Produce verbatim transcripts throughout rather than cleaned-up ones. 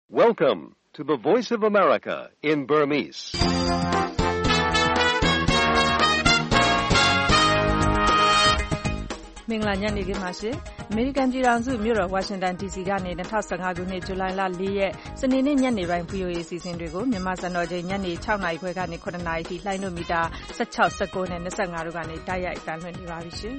Welcome to the Voice of America in Burmese. ။မင်္ဂလာညနေခင်းပါရှင်။ အမေရိကန်ပြည်ထောင်စုမြို့တော်ဝါရှင်တန် ဒီစီ ကနေ၂၀၁၅ခုနှစ်ဇူလိုင်လ၄ရက်စနေနေ့ညနေပိုင်း ဗွီအိုအေ အစီအစဉ်တွေကိုမြန်မာစံတော်ချိန်ညနေ၆နာရီခွဲကနေ၇နာရီထိလှိုင်းတို့မီတာ၁၆ ၁၉နဲ့၂၅တို့ကနေတိုက်ရိုက်အသံလွှင့်နေပါပြီရှင်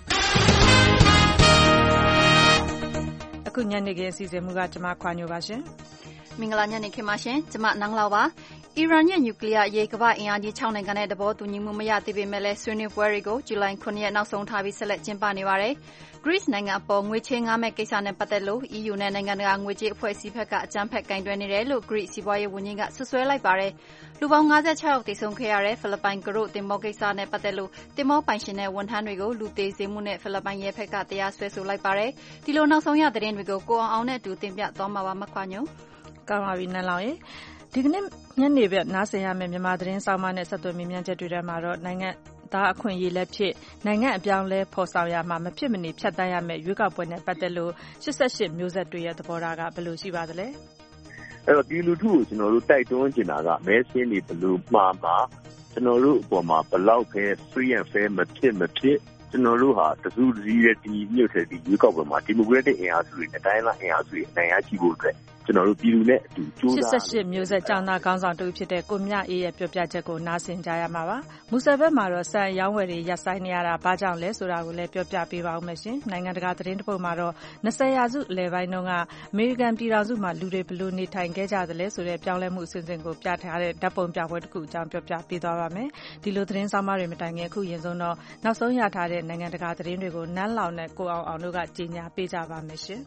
။အခုညနေခင်းအစီအစဉ်မူကကျွန်မခွာညိုပါရှင်။မင်္ဂလာညနေခင်းပါရှင်။ကျွန်မနန်းလောက်ပါ။အီရန်ရဲ့နျူကလ িয়ার အရေးကမ္ဘာ့အင်အားကြီး၆နိုင်ငံနဲ့သဘောတူညီမှုမရသေးပေမဲ့လည်းဆွေးနွေးပွဲတွေကိုဇူလိုင်၇ရက်နောက်ဆုံးထားပြီးဆက်လက်ကျင်းပနေပါတယ်။ Greece နိုင်ငံအပေါ်ငွေချေးငှားမဲ့ကိစ္စနဲ့ပတ်သက်လို့ E U နဲ့နိုင်ငံတကာငွေကြေးအဖွဲ့အစည်းဘက်က အကြမ်းဖက်ကိုင်တွယ်နေတယ်လို့ Greece စီးပွားရေးဝန်ကြီးကဆွဆွဲလိုက်ပါတယ်။လူပေါင်း၅၆ယောက်သေဆုံးခဲ့ရတဲ့ဖိလစ်ပိုင်ကရုသင်္ဘောကိစ္စနဲ့ပတ်သက်လို့သင်္ဘောပိုင်ရှင်နဲ့ဝန်ထမ်းတွေကိုလူသေစေမှုနဲ့ဖိလစ်ပိုင်ရဲဘက်ကတရားစွဲဆိုလိုက်ပါတယ်။ဒီလိုနောက်ဆုံးရသတင်းတွေကိုကိုအောင်အောင်နဲ့အတူတင်ပြသွားမှာပါမခွာညို။ကောင်းပါပြီနန်းလောင်ရေ။ဒီကနေ့ညနေဘက်နားဆင်ရမယ့်မြန်မာသတင်းဆောင်းပါးနဲ့ဆက်သွယ်မေးမြန်းချက်တွေထဲမှာတော့နိုင်ငံသားအခွင့်အရေးလည်းဖြစ်နိုင်ငံအပြောင်းလဲဖော်ဆောင်ရမှာမဖြစ်မနေဖြတ်တန်းရမယ့်ရွေးကောက်ပွဲနဲ့ပတ်သက်လို့၈၈မျိုးဆက်တွေရဲ့သဘောထားကဘယ်လိုရှိပါသလဲ။အဲ့တော့ဒီလူထုကိုကျွန်တော်တို့တိုက်တွန်းချင်တာကမဲဆင်းတွေဘယ်လိုမှားမှာကျွန်တော်တို့အပေါ်မှာဘယ်လောက်ပဲ free and fair မဖြစ်မဖြစ်ကျွန်တော်တို့ဟာတစုတစည်းရဲ့ဒီမြို့ထဲဒီရွေးကောက်ပွဲမှာဒီမိုကရက်တစ်အင်အားစုတွေနဲ့တိုင်းလာအင်အားစုတွေအနိုင်ရရှိဖို့အတွက်ကျွန်တော်တို့ပြည်သူနဲ့အတူကြိုးစား၈၈မျိုးဆက်ကျောင်းသားခေါင်းဆောင်တူဖြစ်တဲ့ကိုမြအေးရဲ့ပြောပြချက်ကိုနားဆင်ကြရမှာပါ။မူဆယ်ဘက်မှာတော့စံရောင်းဝယ်တွေရပ်ဆိုင်းနေရတာဘာကြောင့်လဲဆိုတာကိုလည်းပြောပြပေးပါဦးမယ်ရှင်။နိုင်ငံတကာသတင်းတစ်ပုဒ်မှာတော့၂၀ရာစုအလယ်ပိုင်းတုန်းကအမေရိကန်ပြည်ထောင်စုမှာလူတွေဘယ်လိုနေထိုင်ခဲ့ကြသလဲဆိုတဲ့ပြောင်းလဲမှုအစဉ်အစဉ်ကိုပြထားတဲ့ဓာတ်ပုံပြပွဲတစ်ခုအကြောင်းပြောပြပေးသွားပါမယ်။ဒီလိုသတင်းဆောင်မတွေမတိုင်ခင်အခုရင်ဆုံးတော့နောက်ဆုံးရထားတဲ့နိုင်ငံတကာသတင်းတွေကိုနန်းလောင်နဲ့ကိုအောင်အောင်တို့ကကြေညာပေးကြပါမယ်ရှင်။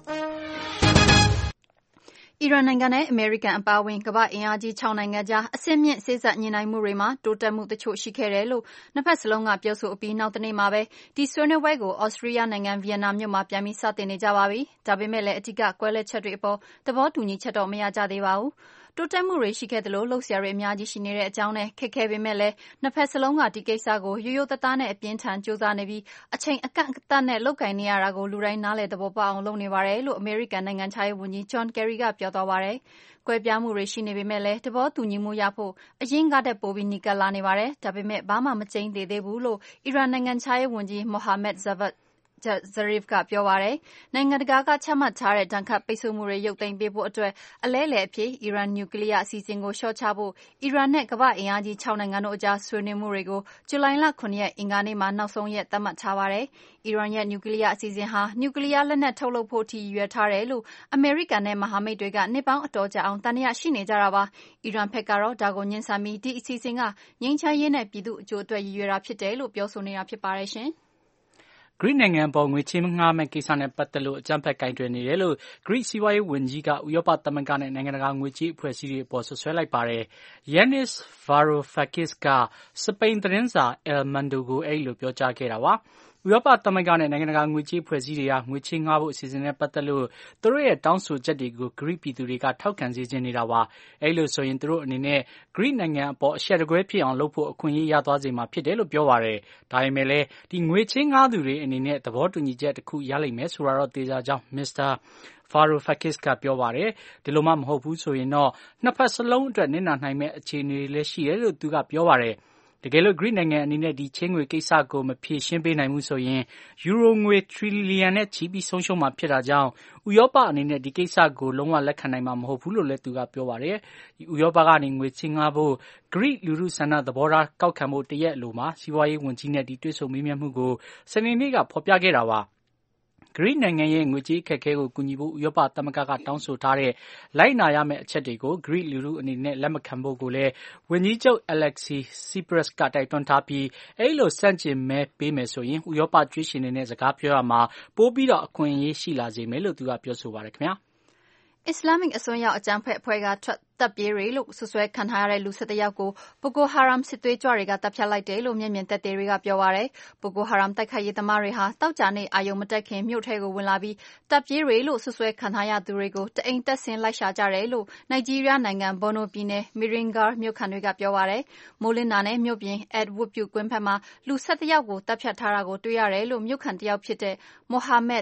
အီရန်နိုင်ငံနဲ့အမေရိကန်အပါအဝင်ကမ္ဘာ့အင်အားကြီး၆နိုင်ငံကြားအဆင့်မြင့်စေ့စပ်ညှိနှိုင်းမှုတွေမှာတိုးတက်မှုတချို့ရှိခဲ့တယ်လို့နှစ်ဖက်စလုံးကပြောဆိုအပြီးနောက်တနေ့မှာပဲဒီဆွေးနွေးပွဲကိုဩစတြီးယားနိုင်ငံဗီယက်နာမြို့မှာပြန်ပြီးစတင်နေကြပါပြီ။ဒါပေမဲ့လည်းအဓိကကွဲလွဲချက်တွေအပေါ်သဘောတူညီချက်တော့မရကြသေးပါဘူး။တိုးတက်မှုတွေရှိခဲ့သလိုလှုပ်ရှားရည်အများကြီးရှိနေတဲ့အကြောင်းနဲ့ခက်ခဲပေမဲ့လည်းနှစ်ဖက်စလုံးကဒီကိစ္စကိုရိုးရိုးသားသားနဲ့အပြင်းထန်ကြိုးစားနေပြီးအချိန်အကန့်အသတ်နဲ့လုပ်ကိုင်နေရတာကိုလူတိုင်းနားလည်သဘောပေါက်အောင်လုပ်နေပါတယ်လို့အမေရိကန်နိုင်ငံခြားရေးဝန်ကြီး John Kerry ကပြောသွားပါတယ်။ကွဲပြားမှုတွေရှိနေပေမဲ့လည်းသဘောတူညီမှုရဖို့အရင်ကတည်းကပိုပြီးနီးကပ်လာနေပါတယ်။ဒါပေမဲ့ဘာမှမကျိန်းသေးသေးဘူးလို့အီရန်နိုင်ငံခြားရေးဝန်ကြီး Mohammad Javad Zarif ကပြောပါတယ်။နိုင်ငံတကာကချမှတ်ထားတဲ့ဒဏ်ခတ်ပိတ်ဆို့မှုတွေရုပ်သိမ်းပေးဖို့အတွက်အလဲလှယ်အဖြစ်အီရန်နျူကလ িয়ার အစီအစဉ်ကိုလျှော့ချဖို့အီရန်နဲ့ကမ္ဘာ့အင်အားကြီး၆နိုင်ငံတို့အကြားဆွေးနွေးမှုတွေကိုဇူလိုင်လ၇ရက်အင်္ဂါနေ့မှာနောက်ဆုံးရက်သတ်မှတ်ထားပါတယ်။အီရန်ရဲ့နျူကလ িয়ার အစီအစဉ်ဟာနျူကလ িয়ার လက်နက်ထုတ်လုပ်ဖို့ထိရည်ရွယ်ထားတယ်လို့အမေရိကန်နဲ့မဟာမိတ်တွေကနှစ်ပေါင်းအတော်ကြာအောင်သံသယရှိနေကြတာပါ။အီရန်ဘက်ကတော့ဒါကိုငြင်းဆန်ပြီးဒီအစီအစဉ်ကငြိမ်းချမ်းရေးနဲ့ပြည်သူ့အကျိုးအတွက်ရည်ရွယ်တာဖြစ်တယ်လို့ပြောဆိုနေတာဖြစ်ပါတယ်ရှင်။ဂရိနိုင်ငံပေါ်ငွေချေးငှားမဲ့ကိစ္စနဲ့ပတ်သက်လို့အကြမ်းဖက်ကိုင်တွယ်နေတယ်လို့ဂရိစီးပွားရေးဝန်ကြီးကဥရောပသမဂ္ဂနဲ့နိုင်ငံတကာငွေကြေးအဖွဲ့အစည်းတွေအပေါ်ဆွဆွဲလိုက်ပါတယ်။ Yanis Varoufakis ကစပိန်သတင်းစာ El Mundo ကိုအဲဒီလိုပြောကြားခဲ့တာပါ။ဥရောပသမဂ္ဂနဲ့နိုင်ငံတကာငွေကြေးအဖွဲ့အစည်းတွေဟာငွေချေးငှားဖို့အစီအစဉ်နဲ့ပတ်သက်လို့သူတို့ရဲ့တောင်းဆိုချက်တွေကိုဂရိပြည်သူတွေကထောက်ခံစေချင်နေတာပါ။အဲဒီလိုဆိုရင်သူတို့အနေနဲ့ဂရိနိုင်ငံအပေါ်အရှက်တကွဲဖြစ်အောင်လုပ်ဖို့အခွင့်အရေးရသွားစေမှာဖြစ်တယ်လို့ပြောပါတယ်။ဒါပေမဲ့လည်းဒီငွေချေးငှားသူတွေအနေနဲ့သဘောတူညီချက်တစ်ခုရလိမ့်မယ်ဆိုတာတော့သေချာကြောင်းမစ္စတာVaroufakis ကပြောပါတယ်။ဒီလိုမှမဟုတ်ဘူးဆိုရင်တော့နှစ်ဖက်စလုံးအတွက်နစ်နာနိုင်မဲ့အခြေအနေတွေလည်းရှိတယ်လို့သူကပြောပါတယ်။တကယ်လို့ဂရိနိုင်ငံအနေနဲ့ဒီချေးငွေကိစ္စကိုမဖြေရှင်းပေးနိုင်ဘူးဆိုရင်ယူရိုငွေထရီလီယံနဲ့ချီပြီးဆုံးရှုံးမှာဖြစ်တာကြောင့်ဥရောပအနေနဲ့ဒီကိစ္စကိုလုံးဝလက်ခံနိုင်မှာမဟုတ်ဘူးလို့လည်းသူကပြောပါတယ်။ဥရောပကနေငွေချေးငှားဖို့ဂရိလူထုဆန္ဒသဘောထားကောက်ခံဖို့တရက်အလိုမှာစီးပွားရေးဝန်ကြီးနဲ့ဒီတွေ့ဆုံမေးမြန်းမှုကိုစနေနေ့ကဖော်ပြခဲ့တာပါ။ဂရိနိုင်ငံရဲ့ငွေကြေးအခက်အခဲကိုကူညီဖို့ဥရောပသမဂ္ဂကတောင်းဆိုထားတဲ့လိုက်နာရမယ့်အချက်တွေကိုဂရိလူထုအနေနဲ့လက်မခံဖို့ကိုလည်းဝန်ကြီးချုပ် Alexis Tsipras ကတိုက်တွန်းထားပြီးအဲဒီလိုဆန့်ကျင်မဲပေးမယ်ဆိုရင်ဥရောပကြွေးရှင်တွေနဲ့စကားပြောရမှာပိုပြီးတော့အခွင့်အရေးရှိလာစေမယ်လို့သူကပြောဆိုပါတယ်ခင်ဗျာ။အစ္စလာမစ်အစွန်းရောက်အကြမ်းဖက်အဖွဲ့ကထွက်တပ်ပြေးတွေလို့ဆွဆွဲခံထားရတဲ့လူ၁၁ယောက်ကိုဘိုကိုဟာရမ်စစ်သွေးကြွတွေကတပ်ဖြတ်လိုက်တယ်လို့မျက်မြင်သက်သေတွေကပြောပါတယ်။ဘိုကိုဟာရမ်တိုက်ခိုက်ရေးသမားတွေဟာတောက်ကြနေအာယုံမတက်ခင်မြို့ထဲကိုဝင်လာပြီးတပ်ပြေးတွေလို့ဆွဆွဲခံထားရသူတွေကိုတအိမ်တက်ဆင်းလိုက်ရှာကြတယ်လို့နိုင်ဂျီးရီးယားနိုင်ငံဘော်နိုပြည်နယ်မီရင်ဂါမြို့ခံတွေကပြောပါတယ်။မိုးလင်းတာနဲ့မြို့ပြင်အက်ဝုဒ်ပြုကွင်းဖက်မှာလူ၁၁ယောက်ကိုတပ်ဖြတ်ထားတာကိုတွေ့ရတယ်လို့မြို့ခံတယောက်ဖြစ်တဲ့မိုဟာမက်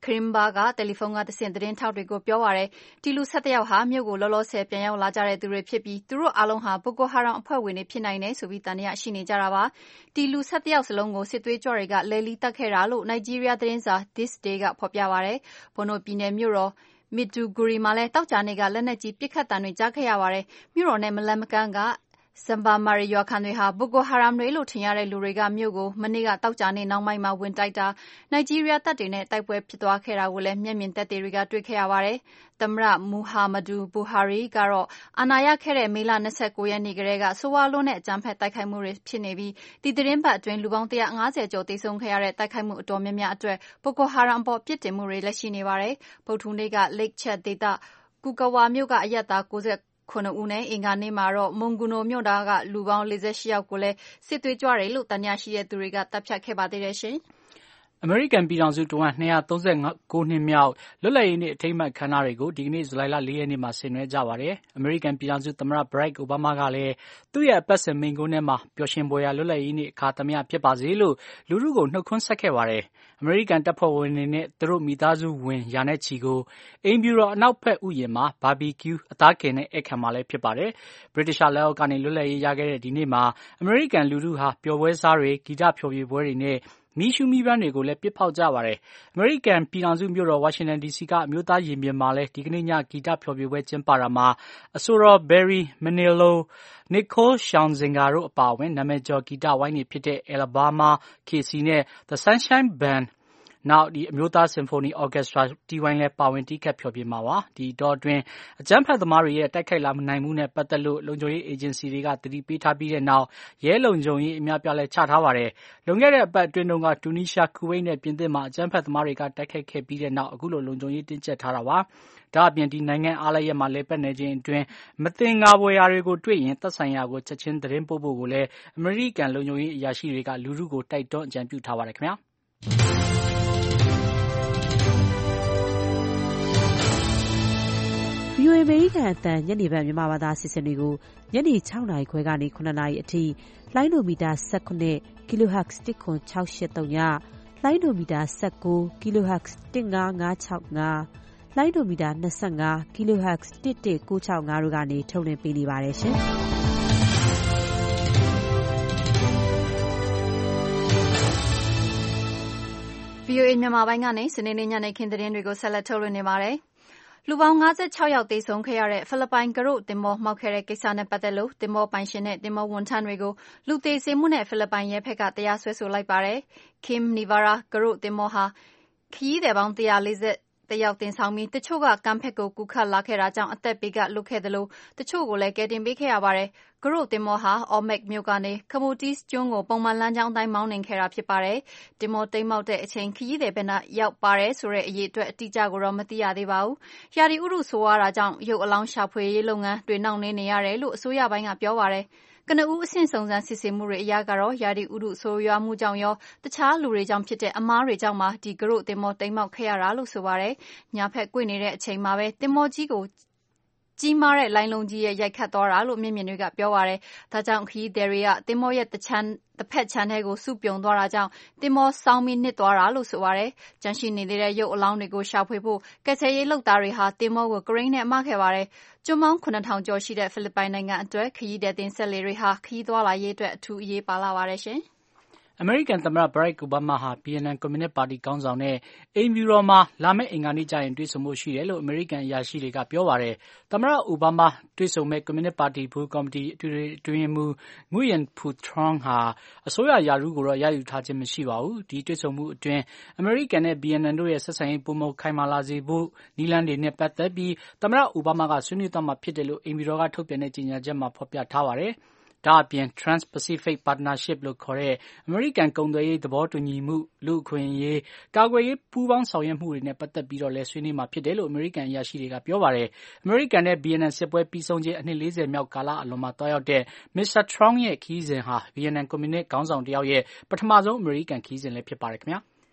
ခရင်ဘာကတယ်လီဖုန်းကတဆင့်သတင်းထောက်တွေကိုပြောပါရယ်ဒီလူ၁၁ယောက်ဟာမြို့ကိုလောလောဆယ်ပြန်ရောက်လာကြတဲ့သူတွေဖြစ်ပြီးသူတို့အားလုံးဟာဘိုကိုဟာရမ်အဖွဲ့ဝင်တွေဖြစ်နိုင်တယ်ဆိုပြီးတန်တရားရှိနေကြတာပါဒီလူ၁၁ယောက်စလုံးကိုစစ်သွေးကြွတွေကလဲလီတက်ခဲ့တာလို့နိုင်ဂျီးရီးယားသတင်းစာ This Day ကဖော်ပြပါရယ်ဘွန်နိုပြည်နယ်မြို့တော်မီဒူဂူရီမှာလည်းတောက်ကြနေကလက်နက်ကြီးပစ်ခတ်တံတွေကြားခဲ့ရပါတယ်မြို့တော်နဲ့မလန်မကန်းကဇမ်ဘာမာရီရွာခံတွေဟာဘိုကိုဟာရမ်တွေလို့ထင်ရတဲ့လူတွေကမြို့ကိုမနေ့ကတောက်ကြနေနောက်ပိုင်းမှာဝင်တိုက်တာနိုင်ဂျီးရီးယားတပ်တွေနဲ့တိုက်ပွဲဖြစ်သွားခဲ့တာကိုလည်းမျက်မြင်သက်သေတွေကတွေ့ခဲ့ရပါတယ်သမ္မတမူဟာမဒူဘူဟာရီကတော့အာဏာရခဲ့တဲ့မေလ၂၉ရက်နေ့ကတည်းကဆိုးဝါးလွန်းတဲ့အကြမ်းဖက်တိုက်ခိုက်မှုတွေဖြစ်နေပြီးဒီသတင်းပတ်အတွင်းလူပေါင်း၁၅၀ကျော်သေဆုံးခဲ့ရတဲ့တိုက်ခိုက်မှုအတော်များများအတွက်ဘိုကိုဟာရမ်အပေါ်ပြစ်တင်မှုတွေလည်းရှိနေပါတယ်ဗုဒ္ဓဟူးနေ့က Lake Chad ဒေသကူကာဝါမြို့ကအရပ်သား၉ခုဦးနဲ့အင်္ဂါနေ့မှာတော့မွန်ဂူနိုမြို့သားကလူပေါင်း၄၈ယောက်ကိုလည်းစစ်သွေးကြွတယ်လို့တန်ညာရှိတဲ့သူတွေကတပ်ဖြတ်ခဲ့ပါသေးတယ်ရှင်အမေရိကန်ပြည်ထောင်စုတဝန်း၂၃၉နှစ်မြောက်လွတ်လပ်ရေးနေ့အထိမ်းအမှတ်အခမ်းအနားတွေကိုဒီကနေ့ဇူလိုင်လ၄ရက်နေ့မှာဆင်နွှဲကြပါတယ်။အမေရိကန်ပြည်ထောင်စုသမ္မတဘရက်အိုဘားမားကလည်းသူ့ရဲ့အပတ်စဉ်မိန့်ခွန်းထဲမှာပျော်ရွှင်ဖွယ်ရာလွတ်လပ်ရေးနေ့အခါသမယဖြစ်ပါစေလို့လူထုကိုနှုတ်ခွန်းဆက်ခဲ့ပါတယ်။အမေရိကန်တပ်ဖွဲ့ဝင်တွေနဲ့သူတို့မိသားစုဝင်ရာနဲ့ချီကိုအိမ်ဖြူတော်အနောက်ဘက်ဥယျာဉ်မှာဘာဘီကျူးအသားကင်နဲ့ဧည့်ခံမှာလည်းဖြစ်ပါတယ်။ဗြိတိရှလက်အောက်ကနေလွတ်လပ်ရေးရခဲ့တဲ့ဒီနေ့မှာအမေရိကန်လူထုဟာပျော်ပွဲစားတွေဂီတဖျော်ဖြေပွဲတွေနဲ့မီးရှူးမီးပန်းတွေကိုလည်းပစ်ဖောက်ကြပါတယ်။အမေရိကန်ပြည်ထောင်စုမြို့တော်ဝါရှင်တန်ဒီစီကအမျိုးသားရင်ပြင်မှာလည်းဒီကနေ့ညဂီတဖျော်ဖြေပွဲကျင်းပတာမှာအဆိုတော် Barry Manilow, Nicole Scherzinger တို့အပါအဝင်နာမည်ကျော်ဂီတဝိုင်းတွေဖြစ်တဲ့ Alabama, Casey နဲ့ The Sunshine Bandနောက်ဒီအမျိုးသားစင်ဖိုနီအော်ကက်စထရာတီဝိုင်းလည်းပါဝင်တီးခတ်ဖျော်ဖြေမှာပါဒီတော့အတွင်းအကြမ်းဖက်သမားတွေရဲ့တိုက်ခိုက်လာနိုင်မှုနဲ့ပတ်သက်လို့လုံခြုံရေးအေဂျင်စီတွေကတတိပေးထားပြီးတဲ့နောက်ရဲလုံခြုံရေးအများပြားလဲချထားပါတယ်လွန်ခဲ့တဲ့အပတ်အတွင်းတုန်းကတူနီးရှားကူဝိတ်နဲ့ပြင်သစ်မှာအကြမ်းဖက်သမားတွေကတိုက်ခိုက်ခဲ့ပြီးတဲ့နောက်အခုလိုလုံခြုံရေးတင်းကျပ်ထားတာပါဒါအပြင်ဒီနိုင်ငံအားလျက်မှာလဲပတ်နေခြင်းအတွင်းမတင်ငါပွေရာတွေကိုတွေ့ရင်သက်ဆိုင်ရာကိုချက်ချင်းသတင်းပို့ဖို့ကိုလည်းအမေရိကန်လုံခြုံရေးအရာရှိတွေကလူထုကိုတိုက်တွန်းအကြံပြုထားပါတယ်ခင်ဗျာဗီအိုအေ အမေရိကန်အသံညနေဘက်မြန်မာဘာသာအစီအစဉ်တွေကိုညနေ၆နာရီခွဲကနေ၇နာရီအထိလိုင်းဒိုမီတာ၁၇ kHz တစ်ခွန်၆၈၃ညလိုင်းဒိုမီတာ၁၉ kHz တစ်၅၅၆၅လိုင်းဒိုမီတာ၂၅ kHz တစ်၁၉၆၅တို့ကနေထုတ်လွှင့်ပေးနေပါတယ်ရှင်။ဗီအိုအေမြန်မာပိုင်းကနေစနေနေ့ညနေခင်းသတင်းတွေကိုဆက်လက်ထုတ်လွှင့်နေပါတယ်။လူပေါင်း၅၆ယောက်သေဆုံးခဲ့ရတဲ့ဖိလစ်ပိုင်ကရုသင်္ဘောမှောက်ခဲ့တဲ့ကိစ္စနဲ့ပတ်သက်လို့သင်္ဘောပိုင်ရှင်နဲ့သင်္ဘောဝန်ထမ်းတွေကိုလူသေစေမှုနဲ့ဖိလစ်ပိုင်ရဲဘက်ကတရားစွဲဆိုလိုက်ပါတယ်။ Kim Nivara ကရုသင်္ဘောဟာခရီးသည်ပေါင်း၁၄၀တယောက်တင်ဆောင်ပြီးတချို့ကကမ်းဘက်ကိုကူးခတ်လာခဲ့တာကြောင့်အသက်ဘေးကလွတ်ခဲ့သလိုတချို့ကိုလည်းကယ်တင်ပေးခဲ့ရပါတယ်။ကရုသင်္ဘောဟာ Ormoc မြို့ကနေ Camotes ကျွန်းကိုပုံမှန်လမ်းကြောင်းအတိုင်းမောင်းနှင်ခဲ့တာဖြစ်ပါတယ်။သင်္ဘောတိမ်းမှောက်တဲ့အချိန်ခရီးသည်ဘယ်နှယောက်ပါတယ်ဆိုတဲ့အရေအတွက်အတိအကျကိုတော့မသိရသေးပါဘူး။ရာသီဥတုဆိုးဝါးတာကြောင့်ရုပ်အလောင်းရှာဖွေရေးလုပ်ငန်းတွေနှောင့်နှေးနေရတယ်လို့အစိုးရပိုင်းကပြောပါတယ်။ကနဦးအဆင့်စုံစမ်းစစ်ဆေးမှုတွေအရကတော့ရာသီဥတုဆိုးရွားမှုကြောင့်ရောတခြားလူတွေကြောင့်ဖြစ်တဲ့အမှားတွေကြောင့်မှဒီကရုသင်္ဘောတိမ်းမှောက်ခဲ့ရတာလို့ဆိုပါတယ်။ညာဘက်ကွေ့နေတဲ့အချိန်မှာပဲသင်္ဘောကြီးကိုကြီးမားတဲ့လိုင်းလုံးကြီးရဲ့ရိုက်ခတ်သွားတာလို့မျက်မြင်တွေကပြောပါတယ်။ဒါကြောင့်ခရီးသည်တွေကသင်္ဘောရဲ့တချမ်းတစ်ဖက်ခြမ်းထဲကိုစုပြုံသွားတာကြောင့်သင်္ဘောစောင်းပြီးနစ်သွားတာလို့ဆိုပါတယ်။ကျန်ရှိနေသေးတဲ့ရုပ်အလောင်းတွေကိုရှာဖွေဖို့ကယ်ဆယ်ရေးလုပ်သားတွေဟာသင်္ဘောကိုကရိန်းနဲ့မခဲ့ပါတယ်။ကျွန်းပေါင်းခုနှစ်ထောင်ကျော်ရှိတဲ့ဖိလစ်ပိုင်နိုင်ငံအတွက်ခရီးသည်တင်ဆက်လေတွေဟာခရီးသွားလာရေးအတွက်အထူးအရေးပါလာပါတယ်ရှင်။အမေရိကန်သမ္မတဘရက်အိုဘားမားဟာဗီယက်နမ်ကွန်မြူနစ်ပါတီခေါင်းဆောင်နဲ့အိမ်ဖြူတော်မှာလာမယ့်အင်္ဂါနေ့ကျရင်တွေ့ဆုံဖို့ရှိတယ်လို့အမေရိကန်အရာရှိတွေကပြောပါတယ်။သမ္မတအိုဘားမားတွေ့ဆုံမဲ့ကွန်မြူနစ်ပါတီဘူကော်မတီအတွင်းမှုငွေယန်ဖူထရွန်ဟာအစိုးရယာရုကိုတော့ရယူထားခြင်းမရှိပါဘူး။ဒီတွေ့ဆုံမှုအတွင်းအမေရိကန်နဲ့ဗီယက်နမ်တို့ရဲ့ဆက်ဆံရေးပုံမခိုင်မာလာစေဖို့နီလန်တွေနဲ့ပတ်သက်ပြီးသမ္မတအိုဘားမားကဆွေးနွေးသွားမှာဖြစ်တယ်လို့အိမ်ဖြူတော်ကထုတ်ပြန်တဲ့ကြေညာချက်မှာဖော်ပြထားပါတယ်။ဒါအပြင် Trans-Pacific Partnership လို့ခေါ်တဲ့အမေရိကန်ကုန်သွယ်ရေးသဘောတူညီမှုလူ့အခွင့်အရေးကာကွယ်ရေးပူးပေါင်းဆောင်ရွက်မှုတွေနဲ့ပတ်သက်ပြီးတော့လည်းဆွေးနွေးမှာဖြစ်တယ်လို့အမေရိကန်အရာရှိတွေကပြောပါတယ်။အမေရိကန်နဲ့ဗီယက်နမ်စစ်ပွဲပြီးဆုံးခြင်းအနှစ်၄၀မြောက်ကာလအလွန်မှာတွားရောက်တဲ့ မစ္စတာ Trump ရဲ့ခရီးစဉ်ဟာဗီယက်နမ်ကွန်မြူနစ်ခေါင်းဆောင်တယောက်ရဲ့ပထမဆုံးအမေရိကန်ခရီးစဉ်လည်းဖြစ်ပါတယ်ခင်ဗျာ။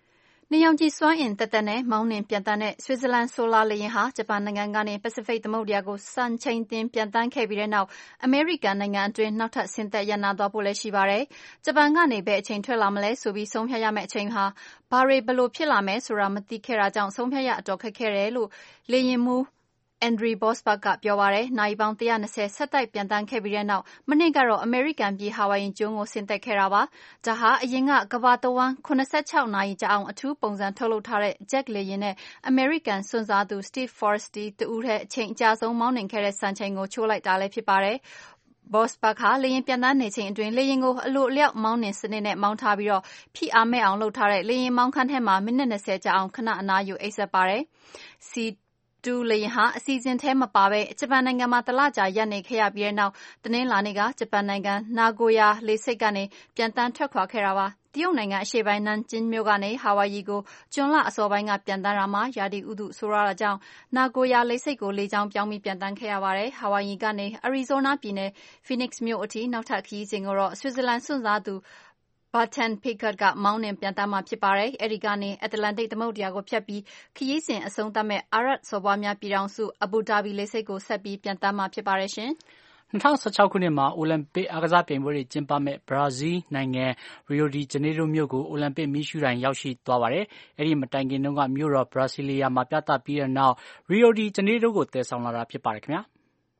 နေရောင်ခြည်စွမ်းအင်သက်သက်နဲ့မောင်းနှင်ပျံသန်းတဲ့ Switzerland Solar လေယာဉ်ဟာဂျပန်နိုင်ငံကနေပစိဖိတ်သမုဒ္ဒရာကိုစံချိန်တင်ပျံသန်းခဲ့ပြီးတဲ့နောက်အမေရိကန်နိုင်ငံအတွင်းနောက်ထပ်ဆင်းသက်ရပ်နားသွားဖို့လည်းရှိပါတယ်။ဂျပန်ကနေဘယ်အချိန်ထွက်လာမလဲဆိုပြီးဆုံးဖြတ်ရမယ့်အချိန်ဟာဘာတွေဘယ်လိုဖြစ်လာမယ်ဆိုတာမသိခဲ့တာကြောင့်ဆုံးဖြတ်ရအတော်ခက်ခဲ့တယ်လို့လေယာဉ်မှူးAndrew Bosberg ကပြောပါတယ်။နာရီပေါင်းone hundred twentyဆက်တိုက်ပျံသန်းခဲ့ပြီးတဲ့နောက်မနေ့ကတော့အမေရိကန်ပြည်ဟာဝိုင်ယီကျွန်းကိုဆင်းသက်ခဲ့တာပါ။ဒါဟာအရင်ကကမ္ဘာတဝှမ်းseventy-sixနာရီကြာအောင်အထူးပုံစံထုတ်လုပ်ထားတဲ့ Jet လေယာဉ်နဲ့အမေရိကန်စွန့်စားသူ Steve Forresty တဦးတည်းအချိန်အကြာဆုံးမောင်းနှင်ခဲ့တဲ့စံချိန်ကိုချိုးလိုက်တာလည်းဖြစ်ပါတယ်။ Bosberg ဟာလေယာဉ်ပျံသန်းနေချိန်အတွင်းလေယာဉ်ကိုအလိုအလျောက်မောင်းနှင်စနစ်နဲ့မောင်းထားပြီးဖိအားမဲ့အောင်လုပ်ထားတဲ့လေယာဉ်မောင်းခန်းထဲမှာမိနစ်twentyကြာအောင်ခဏအနားယူအိပ်စက်ပါတယ်။ C two လေယာဉ်ဟာအစီအစဉ်ထဲမပါဘဲဂျပန်နိုင်ငံမှာတလကြာရပ်နေခဲ့ရပြီးတဲ့နောက်တနင်္လာနေ့ကဂျပန်နိုင်ငံနာဂိုယာလေဆိပ်ကနေပျံသန်းထွက်ခွာခဲ့တာပါ။တရုတ်နိုင်ငံအရှေ့ပိုင်းနန်ကျင်းမြို့ကနေဟာဝိုင်ယီကိုဇွန်လအစောပိုင်းကပျံသန်းတာမှာရာသီဥတုဆိုးရွားတာကြောင့်နာဂိုယာလေဆိပ်ကိုလေကြောင်းပြောင်းပြီးပျံသန်းခဲ့ရပါတယ်။ဟာဝိုင်ယီကနေအရီဇိုနာပြည်နယ် Phoenix မြို့အထိနောက်ထပ်ခရီးစဉ်ကိုတော့ Switzerland စွန့်စားသူBarton Pickett ကမောင်းနှင်ပျံသန်းမှာဖြစ်ပါတယ်။အဲဒီကနေအတ္တလန္တိတ်သမုဒ္ဒရာကိုဖြတ်ပြီးခရီးစဉ်အဆုံးသတ်မဲ့အာရပ်စော်ဘွားများပြည်ထောင်စုအဘူဒါဘီလေဆိပ်ကိုဆက်ပြီးပျံသန်းမှာဖြစ်ပါတယ်ရှင်။၂၀၁၆ခုနှစ်မှာအိုလံပစ်အားကစားပြိုင်ပွဲတွေကျင်းပမဲ့ဘရာဇီးနိုင်ငံရီယိုဒီဂျနေရိုမြို့ကိုအိုလံပစ်မီးရှူးတိုင်ရောက်ရှိသွားပါတယ်။အဲဒီမတိုင်ခင်တုန်းကမြို့တော်ဘရာဆီလီယာမှာပြသပြီးတဲ့နောက်ရီယိုဒီဂျနေရိုကိုတည်ဆောင်လာတာဖြစ်ပါတယ်ခင်ဗျာ။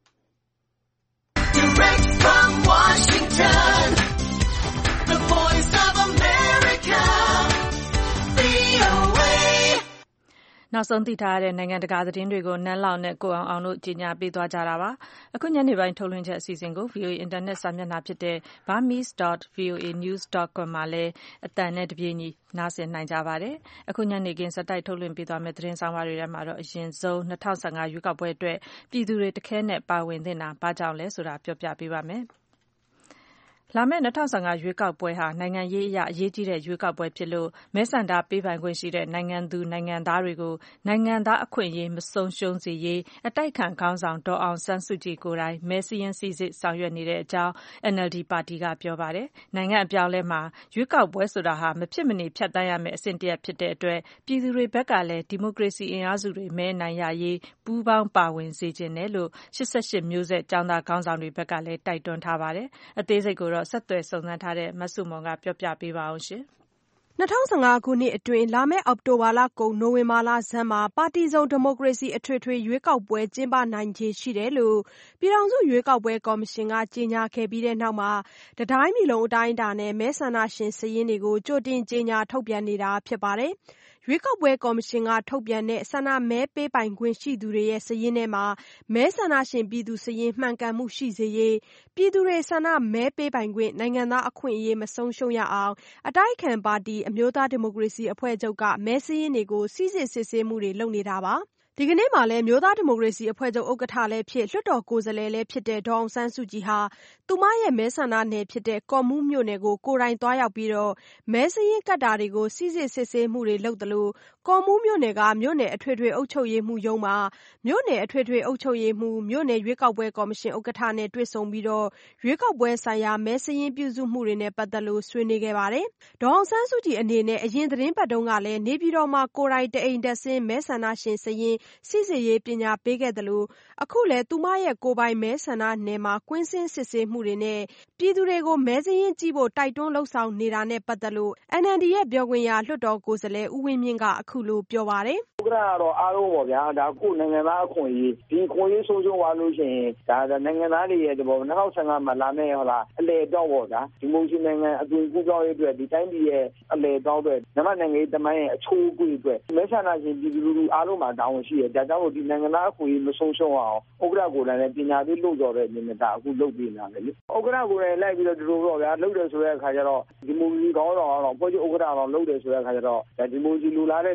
Direct from Washington, the voice of America, V O A နောက်ဆုံးသိထားရတဲ့နိုင်ငံတကာသတင်းတွေကိုနန်းလောင်နဲ့ကိုအောင်အောင်တို့ကြီးညာပေးသွားကြတာပါ။အခုညနေပိုင်းထုတ်လွှင့်ချက်အစီအစဉ်ကို V O A အင်တာနက်စာမျက်နှာဖြစ်တဲ့ burmese dot v o a news dot com မှာလည်းအသံနဲ့တပြေးညီနားဆင်နိုင်ကြပါတယ်။အခုညနေခင်းစက်တိုက်ထုတ်လွှင့်ပေးသွားမယ့်သတင်းဆောင်မတွေထဲမှာတော့အရင်ဆုံး၂၀၁၅ရွေးကောက်ပွဲအတွက်ပြည်သူတွေတခဲနဲ့ပါဝင်သင့်တာဘာကြောင့်လဲဆိုတာပြောပြပေးပါမယ်။လာမယ့်၂၀၁၅ရွေးကောက်ပွဲဟာနိုင်ငံရေးအရအရေးကြီးတဲ့ရွေးကောက်ပွဲဖြစ်လို့မဲဆန္ဒပေးပိုင်ခွင့်ရှိတဲ့နိုင်ငံသူနိုင်ငံသားတွေကိုနိုင်ငံသားအခွင့်အရေးမဆုံးရှုံးစေရေးအတိုက်အခံခေါင်းဆောင်ဒေါ်အောင်ဆန်းစုကြည်ကိုယ်တိုင်မဲစာရင်းစိစစ်ဆောင်ရွက်နေတဲ့အကြောင်း N L D ပါတီကပြောပါတယ်။နိုင်ငံအပြောင်းအလဲမှာရွေးကောက်ပွဲဆိုတာဟာမဖြစ်မနေဖြတ်သန်းရမယ့်အဆင့်တစ်ရပ်ဖြစ်တဲ့အတွက်ပြည်သူတွေဘက်ကလည်းဒီမိုကရေစီအင်အားစုတွေမဲအနိုင်ရရေးပူးပေါင်းပါဝင်စေချင်တယ်လို့၈၈မျိုးဆက်ကျောင်းသားခေါင်းဆောင်တွေဘက်ကလည်းတိုက်တွန်းထားပါတယ်။အသေးစိတ်ကိုတော့ဆက်သွယ်စုံစမ်းထားတဲ့မဆုမွန်ကပြောပြပေးပါအောင်ရှင်။၂၀၁၅ခုနှစ်အတွင်းလာမယ့်အောက်တိုဘာလကုန်နိုဝင်ဘာလဆန်းမှာပါတီစုံဒီမိုကရေစီအထွေထွေရွေးကောက်ပွဲကျင်းပနိုင်ခြေရှိတယ်လို့ပြည်ထောင်စုရွေးကောက်ပွဲကော်မရှင်ကကြေညာခဲ့ပြီးတဲ့နောက်မှာတတိုင်းပြည်လုံးအတိုင်းအတာနဲ့မဲဆန္ဒရှင်စာရင်းတွေကိုကြိုတင်ကြေညာထုတ်ပြန်နေတာဖြစ်ပါတယ်။ရွေးကောက်ပွဲကော်မရှင်ကထုတ်ပြန်တဲ့ဆန္ဒမဲပေးပိုင်ခွင့်ရှိသူတွေရဲ့စာရင်းထဲမှာမဲဆန္ဒရှင်ပြည်သူစာရင်းမှန်ကန်မှုရှိစေရေးပြည်သူတွေဆန္ဒမဲပေးပိုင်ခွင့်နိုင်ငံသားအခွင့်အရေးမဆုံးရှုံးရအောင်အတိုက်အခံပါတီအမျိုးသားဒီမိုကရေစီအဖွဲ့ချုပ်ကမဲစာရင်းတွေကိုစိစစ်စစ်ဆေးမှုတွေလုပ်နေတာပါ။ဒီကနေ့မှာလည်းမျိုးသားဒီမိုကရေစီအဖွဲ့ချုပ်ဥက္ကဋ္ဌလည်းဖြစ်လွှတ်တော်ကိုယ်စားလှယ်လည်းဖြစ်တဲ့ဒေါ်အောင်ဆန်းစုကြည်ဟာသူမရဲ့မဲဆန္ဒနယ်ဖြစ်တဲ့ကော့မှူးမြို့နယ်ကိုကိုယ်တိုင်သွားရောက်ပြီးတော့မဲစာရင်းကတ်တာတွေကိုစိစစ်စစ်ဆေးမှုတွေလုပ်သလိုကော့မှူးမြို့နယ်ကမြို့နယ်အထွေထွေအုပ်ချုပ်ရေးမှူးရုံးမှာမြို့နယ်အထွေထွေအုပ်ချုပ်ရေးမှူးမြို့နယ်ရွေးကောက်ပွဲကော်မရှင်ဥက္ကဋ္ဌနဲ့တွေ့ဆုံပြီးတော့ရွေးကောက်ပွဲဆိုင်ရာမဲစာရင်းပြုစုမှုတွေနဲ့ပတ်သက်လို့ဆွေးနွေးခဲ့ပါတယ်။ဒေါ်အောင်ဆန်းစုကြည်အနေနဲ့အရင်သတင်းပတ်တုန်းကလည်းနေပြည်တော်မှာကိုယ်တိုင်တအိမ်တက်ဆင်းမဲဆန္ဒရှင်စာရင်းစိစစ်ရေးပညာပေးခဲ့သလိုအခုလည်းသူမရဲ့ကိုယ်ပိုင်မဲဆန္ဒနယ်မှာကွင်းဆင်းစစ်ဆေးမှုတွေနဲ့ပြည်သူတွေကိုမဲစာရင်းကြည့်ဖို့တိုက်တွန်းလှုံ့ဆော်နေတာနဲ့ပတ်သက်လို့ N L D ရဲ့ပြောခွင့်ရလွှတ်တော်ကိုယ်စားလှယ်ဦးဝင်းမြင့်ကအခုလိုပြောပါတယ်။ဥက္ကဋ္ဌကတော့အားလုံးပေါ့ဗျာဒါကိုနိုင်ငံသားအခွင့်အရေးဒီခွင့်ရေးဆုံးရှုံးသွားလို့ရှိရင်ဒါနိုင်ငံသားတွေရဲ့ဒီပေါ်၂၀၁၅မှာလာမယ့်ဟုတ်လားအလေတော့ပေါ့ဗျာဒီမိုကရေစီနိုင်ငံအသွင်ကူးပြောင်းရေးအတွက်ဒီတိုင်းပြည်ရဲ့အလေတော့အတွက်မြန်မာနိုင်ငံရေးတမိုင်းရဲ့အချိုးအကွေ့အတွက်မဲဆန္ဒရှင်ပြည်သူလူထုအားလုံးမှာတာဝန်ရှိတယ်ဒါကြောင့်မို့ဒီနိုင်ငံသားအခွင့်အရေးမဆုံးရှုံးအောင်ဥက္ကဋ္ဌကိုယ်တိုင်လည်းပညာပေးလို့တော်တဲ့အနေနဲ့ဒါအခုလုပ်ပေးနေတာလေဥက္ကဋ္ဌကိုယ်တိုင်လိုက်ပြီးတော့ဒီလိုတော့ဗျာလုပ်တယ်ဆိုတဲ့အခါကျတော့ဒီမိုကရေစီခေါင်းဆောင်အောင်ဖွဲ့ချုပ်ဥက္ကဋ္ဌအောင်လုပ်တယ်ဆိုတဲ့အခါကျတော့ဒီမိုကရေစီလူလာတဲ့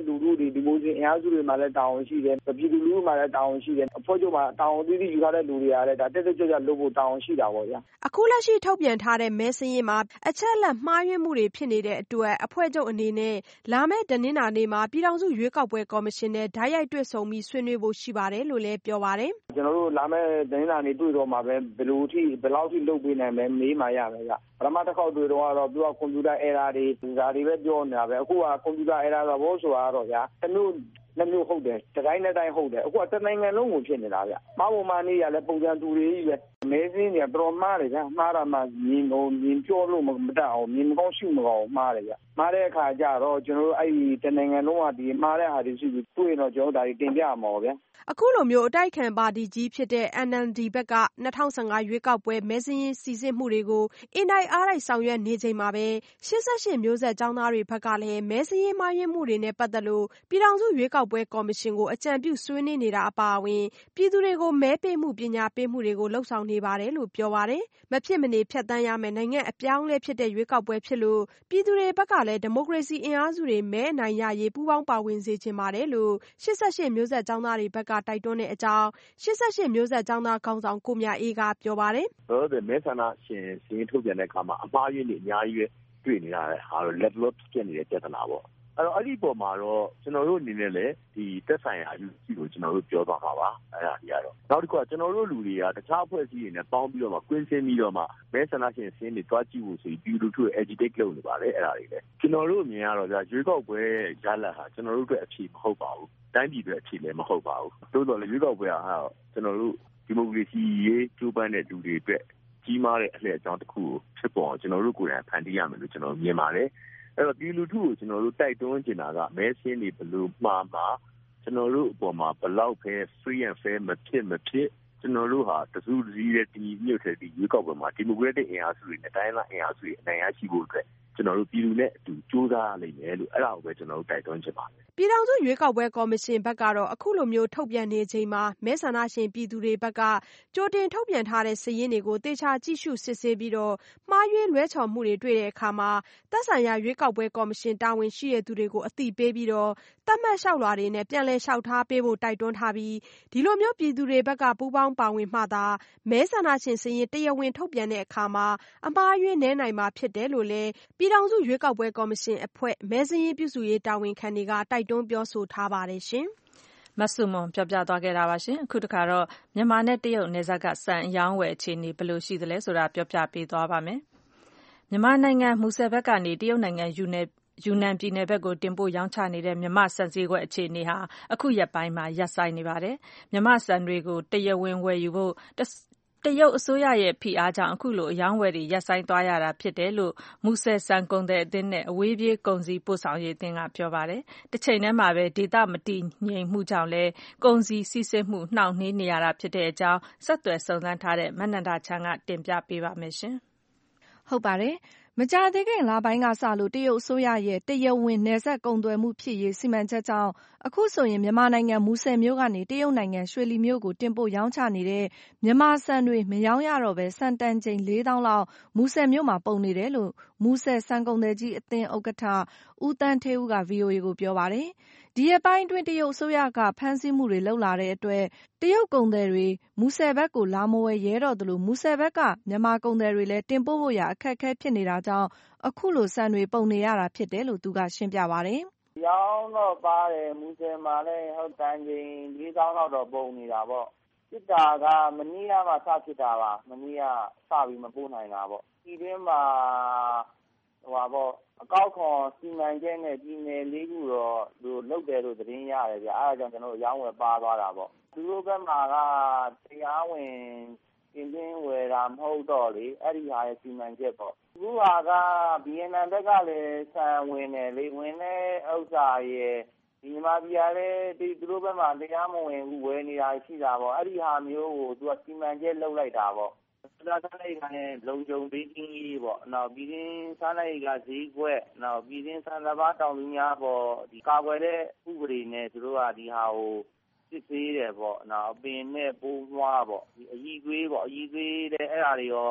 လူထုတွေဒီမိုကရေစီအင်အားစုတွေမှာလည်းတာဝန်ရှိတယ်ပြည်သူလူထုမှာလည်းတာဝန်ရှိတယ်အဖွဲ့ချုပ်မှာတာဝန်သိသိယူထားတဲ့လူတွေကလည်းဒါတက်တက်ကြွကြွလုပ်ဖို့တာဝန်ရှိတာပေါ့ဗျာအခုလက်ရှိထုတ်ပြန်ထားတဲ့မဲစင်းရင်မှာအချက်အလက်မှားယွင်းမှုတွေဖြစ်နေတဲ့အတွက်အဖွဲ့ချုပ်အနေနဲ့လာမယ့်တနင်္လာနေ့မှာပြည်ထောင်စုရွေးကောက်ပွဲကော်မရှင်နဲ့ဓာတ်ရိုက်တွေ့ဆုံပြီးဆွေးနွေးဖို့ရှိပါတယ်လို့လည်းပြောပါတယ်ကျွန်တော်တို့လာမယ့်တနင်္လာနေ့တွေ့တော့မှာပဲဘယ်လိုထိဘယ်လောက်ထိလုပ်ပေးနိုင်မယ်မေးမှရမယ်ဗျပထမတစ်ခေါက်တွေ့တော့ကတော့သူကကွန်ပျူတာ error တွေဒါတွေပဲပြောနေတာပဲအခုကကွန်ပျူတာ error ဆိုတော့ဆိုတာတော့ဗျာတမျိုးနှစ်မျိုးဟုတ်တယ်တတိုင်းတစ်တိုင်းဟုတ်တယ်အခုကတစ်နိုင်ငံလုံးကိုဖြစ်နေတာဗျမှားပုံမှန်နေရလဲပုံစံတူတွေကြီးပဲမဲစင်းတွေကတော်မှားတယ်ဗျမှားတာမှမြင်လို့မြင်ပြောလို့မတတ်အောင်မြင်မကောင်းရှုမကောင်းမှားတယ်ဗျမှားတဲ့အခါကျတော့ကျွန်တော်တို့အဲ့ဒီတစ်နိုင်ငံလုံးကဒီမှားတဲ့ဟာတွေရှိပြီးတွေ့တော့ကျွန်တော်ဒါတွေတင်ပြမှာပါဗျအခုလိုမျိုးအတိုက်ခံပါတီကြီးဖြစ်တဲ့ N L D ဘက်က၂၀၁၅ရွေးကောက်ပွဲမဲစင်းရင်စီစစ်မှုတွေကိုအင်တိုက်အားတိုက်ဆောင်ရွက်နေချိန်မှာပဲ၈၈မျိုးဆက်ကျောင်းသားတွေဘက်ကလည်းမဲစင်းရင်မှားယွင်းမှုတွေနဲ့ပတ်သက်လို့ပြည်ထောင်စုရွေးကောက်ပွဲကော်မရှင်ကိုအကြံပြုဆွေးနွေးနေတာအပါအဝင်ပြည်သူတွေကိုမဲပေးမှုပညာပေးမှုတွေကိုလှုပ်ဆောင်နေပါတယ်လို့ပြောပါတယ်။မဖြစ်မနေဖြတ်သန်းရမယ်နိုင်ငံအပြောင်းအလဲဖြစ်တဲ့ရွေးကောက်ပွဲဖြစ်လို့ပြည်သူတွေဘက်ကလည်းဒီမိုကရေစီအင်အားစုတွေမဲအနိုင်ရရေးပူးပေါင်းပါဝင်စေချင်ပါတယ်လို့၈၈မျိုးဆက်ကျောင်းသားတွေဘက်ကတိုက်တွန်းတဲ့အကြောင်း၈၈မျိုးဆက်ကျောင်းသားခေါင်းဆောင်ကိုမြအေးကပြောပါတယ်။ဟုတ်တယ်မဲဆန္ဒရှင်စည်းထုတ်ပြန်တဲ့အခါမှာအမှားယွင်းတွေအများကြီးပဲတွေ့နေတာလေဟာတော့ level up ဖြစ်နေတဲ့ပြဿနာပေါ့အဲ့တော့အဲ့ဒီပုံမှာတော့ကျွန်တော်တို့အနေနဲ့လည်းဒီတက်ဆိုင်ရာအယူကြီးကိုကျွန်တော်တို့ပြောသွားမှာပါအဲ့ဒါကြီးကတော့နောက်တစ်ခုကကျွန်တော်တို့လူတွေကတခြားအဖွဲ့အစည်းတွေနဲ့ပေါင်းပြီးတော့မှကွင်းစင်းပြီးတော့မှမဲဆန္ဒရှင်စင်းတွေတွားကြည့်ဖို့ဆိုပြီးပြည်သူတို့ agitate လုပ်နေပါလေအဲ့ဒါတွေလည်းကျွန်တော်တို့အမြင်ကတော့ကြာရွေးကောက်ပွဲရလဒ်ဟာကျွန်တော်တို့အတွက်အဖြေမဟုတ်ပါဘူးတိုင်းပြည်အတွက်အဖြေလည်းမဟုတ်ပါဘူးတိုးတော်လည်းရွေးကောက်ပွဲဟာကျွန်တော်တို့ဒီမိုကရေစီရေးကြိုးပမ်းတဲ့လူတွေအတွက်ကြီးမားတဲ့အလှည့်အကြောင်းတစ်ခုကိုဖြစ်ပေါ်ကျွန်တော်တို့ကိုယ်တိုင်ဖန်တီးရမယ်လို့ကျွန်တော်မြင်ပါတယ်အဲ့တော့ဒီလူထုကိုကျွန်တော်တို့တိုက်တွန်းချင်တာကမဲဆင်းတွေဘလို့မှားမှာကျွန်တော်တို့အပေါ်မှာဘလောက်ပဲ free and fair မဖြစ်မဖြစ်ကျွန်တော်တို့ဟာတစုတစည်းတဲ့ဒီမြို့ထဲဒီရွေးကောက်ပွဲမှာဒီမိုကရက်တစ်အင်အားစုတွေနဲ့တိုင်းလားအင်အားစုတွေအနိုင်ရရှိဖို့အတွက်ကျွန်တော်တို့ပြည်သူနဲ့အတူကြိုးစားရလိမ့်မယ်လို့အဲ့ဒါကိုပဲကျွန်တော်တို့တိုက်တွန်းချင်ပါတယ်ပြည်ထောင်စုရွေးကောက်ပွဲကော်မရှင်ဘက်ကတော့အခုလိုမျိုးထုတ်ပြန်နေချိန်မှာမဲဆန္ဒရှင်ပြည်သူတွေဘက်ကကြိုတင်ထုတ်ပြန်ထားတဲ့စာရင်းတွေကိုတေချာကြည့်ရှုစစ်ဆေးပြီးတော့မှားယွင်းလွဲချော်မှုတွေတွေ့တဲ့အခါမှာသက်ဆိုင်ရာရွေးကောက်ပွဲကော်မရှင်တာဝန်ရှိတဲ့သူတွေကိုအသိပေးပြီးတော့သတ်မှတ်လျှောက်လွှာတွေနဲ့ပြန်လည်လျှောက်ထားပေးဖို့တိုက်တွန်းထားပြီးဒီလိုမျိုးပြည်သူတွေဘက်ကပူးပေါင်းပါဝင်မှသာမဲဆန္ဒရှင်စာရင်းတရားဝင်ထုတ်ပြန်တဲ့အခါမှာအမှားယွင်းနည်းနိုင်မှာဖြစ်တယ်လို့လည်းပြည်ထောင်စုရွေးကောက်ပွဲကော်မရှင်အဖွဲ့မဲစာရင်းပြုစုရေးတာဝန်ခံတွေကတိုက်တွန်းပြောဆိုထားပါတယ်ရှင်မဆုမွန်ပြောပြသွားခဲ့တာပါရှင်အခုတခါတော့မြန်မာနဲ့တရုတ်နယ်စပ်ကစံအယောင်းဝယ်အခြေအနေဘယ်လိုရှိသလဲဆိုတာပြောပြပေးသွားပါမယ်မြန်မာနိုင်ငံမူဆယ်ဘက်ကနေတရုတ်နိုင်ငံယူနယ်ယူနန်ပြည်နယ်ဘက်ကိုတင်ပို့ရောင်းချနေတဲ့မြမဆန်စည်းကွက်အခြေအနေဟာအခုရက်ပိုင်းမှာရပ်ဆိုင်းနေပါတယ်မြမဆန်တွေကိုတရားဝင်ဝယ်ယူဖို့တရုတ်အစိုးရရဲ့ဖိအားကြောင့်အခုလိုအယောင်းဝယ်တွေရပ်ဆိုင်းသွားရတာဖြစ်တယ်လို့မူဆယ်ဆန်ကုန်သည်အသင်းနဲ့အဝေးပြေးကုန်စည်ပို့ဆောင်ရေးအသင်းကပြောပါတယ်။တစ်ချိန်တည်းမှာပဲဒေသမတည်ငြိမ်မှုကြောင့်လည်းကုန်စည်စီးဆင်းမှုနှောင့်နှေးနေရတာဖြစ်တဲ့အကြောင်းဆက်သွယ်စုံစမ်းထားတဲ့မနန္ဒာချမ်းကတင်ပြပေးပါမယ်ရှင်။ဟုတ်ပါတယ်။မကြာသေးခင်လပိုင်းကစလို့တရုတ်အစိုးရရဲ့တရားဝင်နယ်စပ်ကုန်သွယ်မှုဖြစ်ရေးစီမံချက်ကြောင့်အခုဆိုရင်မြန်မာနိုင်ငံမူဆယ်မြို့ကနေတရုတ်နိုင်ငံရွှေလီမြို့ကိုတင်ပို့ရောင်းချနေတဲ့မြန်မာဆန်တွေမရောင်းရတော့ဘဲဆန်တန်ချိန်လေးသောင်းလောက်မူဆယ်မြို့မှာပုံနေတယ်လို့မူဆယ်ဆန်ကုန်သည်ကြီးအသင်းဥက္ကဋ္ဌဦးသန်းဌေးဦးက ဗွီအိုအေ ကိုပြောပါတယ်။ဒီရက်ပိုင်းအတွင်းတရုတ်အစိုးရကဖမ်းဆီးမှုတွေလုပ်လာတဲ့အတွက်တရုတ်ကုန်သည်တွေမူဆယ်ဘက်ကိုလာမဝယ်ရဲတော့သလိုမူဆယ်ဘက်ကမြန်မာကုန်သည်တွေလည်းတင်ပို့ဖို့ရာအခက်အခဲဖြစ်နေတာကြောင့်အခုလိုဆန်တွေပုံနေရတာဖြစ်တယ်လို့သူကရှင်းပြပါတယ်။ရောင်းတော့ပါတယ်မူဆယ်မှာလည်းဟုတ်တန်ချိန်လေးသောင်းလောက်တော့ပုံနေတာပေါ့။ဖြစ်တာကမနေ့ကမှစဖြစ်တာပါမနေ့ကစပြီးမပို့နိုင်တာပေါ့။ဒီတွင်းမှာဟိုပါပေါ့အကောက်ခွန်စီမံချက်နဲ့ပြည်နယ်လေးခုတော့သူလုပ်တယ်လို့သတင်းရတယ်ဗျအဲဒါကြောင့်ကျွန်တော်တို့ရောင်းဝယ်ပါသွားတာပေါ့သူတို့ဘက်မှာကတရားဝင်ကျင်းချင်းဝယ်တာမဟုတ်တော့လေအဲ့ဒီဟာရဲ့စီမံချက်ပေါ့အခုဟာကဘီအန်အန်ဘက်ကလည်းဆန်ဝင်တယ်လေဝင်တဲ့ဥစ္စာရဲ့ဒီမှာပြရတဲ့ဒီသူတို့ဘက်မှာတရားမဝင်ဘူးဝယ်နေတာရှိတာပေါ့အဲ့ဒီဟာမျိုးကိုသူကစီမံချက်လုပ်လိုက်တာပေါ့စားလိုက်တာနဲ့လုံခြုံပေးခြင်းကြီးပေါ့နောက်ပြည်ရင်းစားလိုက်ကဈေးကွက်နောက်ပြည်ရင်းစားသဘာတောင်သူများပေါ့ဒီကာကွယ်တဲ့ဥပဒေနဲ့သူတို့ကဒီဟာကိုစစ်သေးတယ်ပေါ့နောက်ပင်နဲ့ပိုးမွားပေါ့ဒီအကြီးသွေးပေါ့အကြီးသွေးတဲ့အဲ့ဒါတွေရော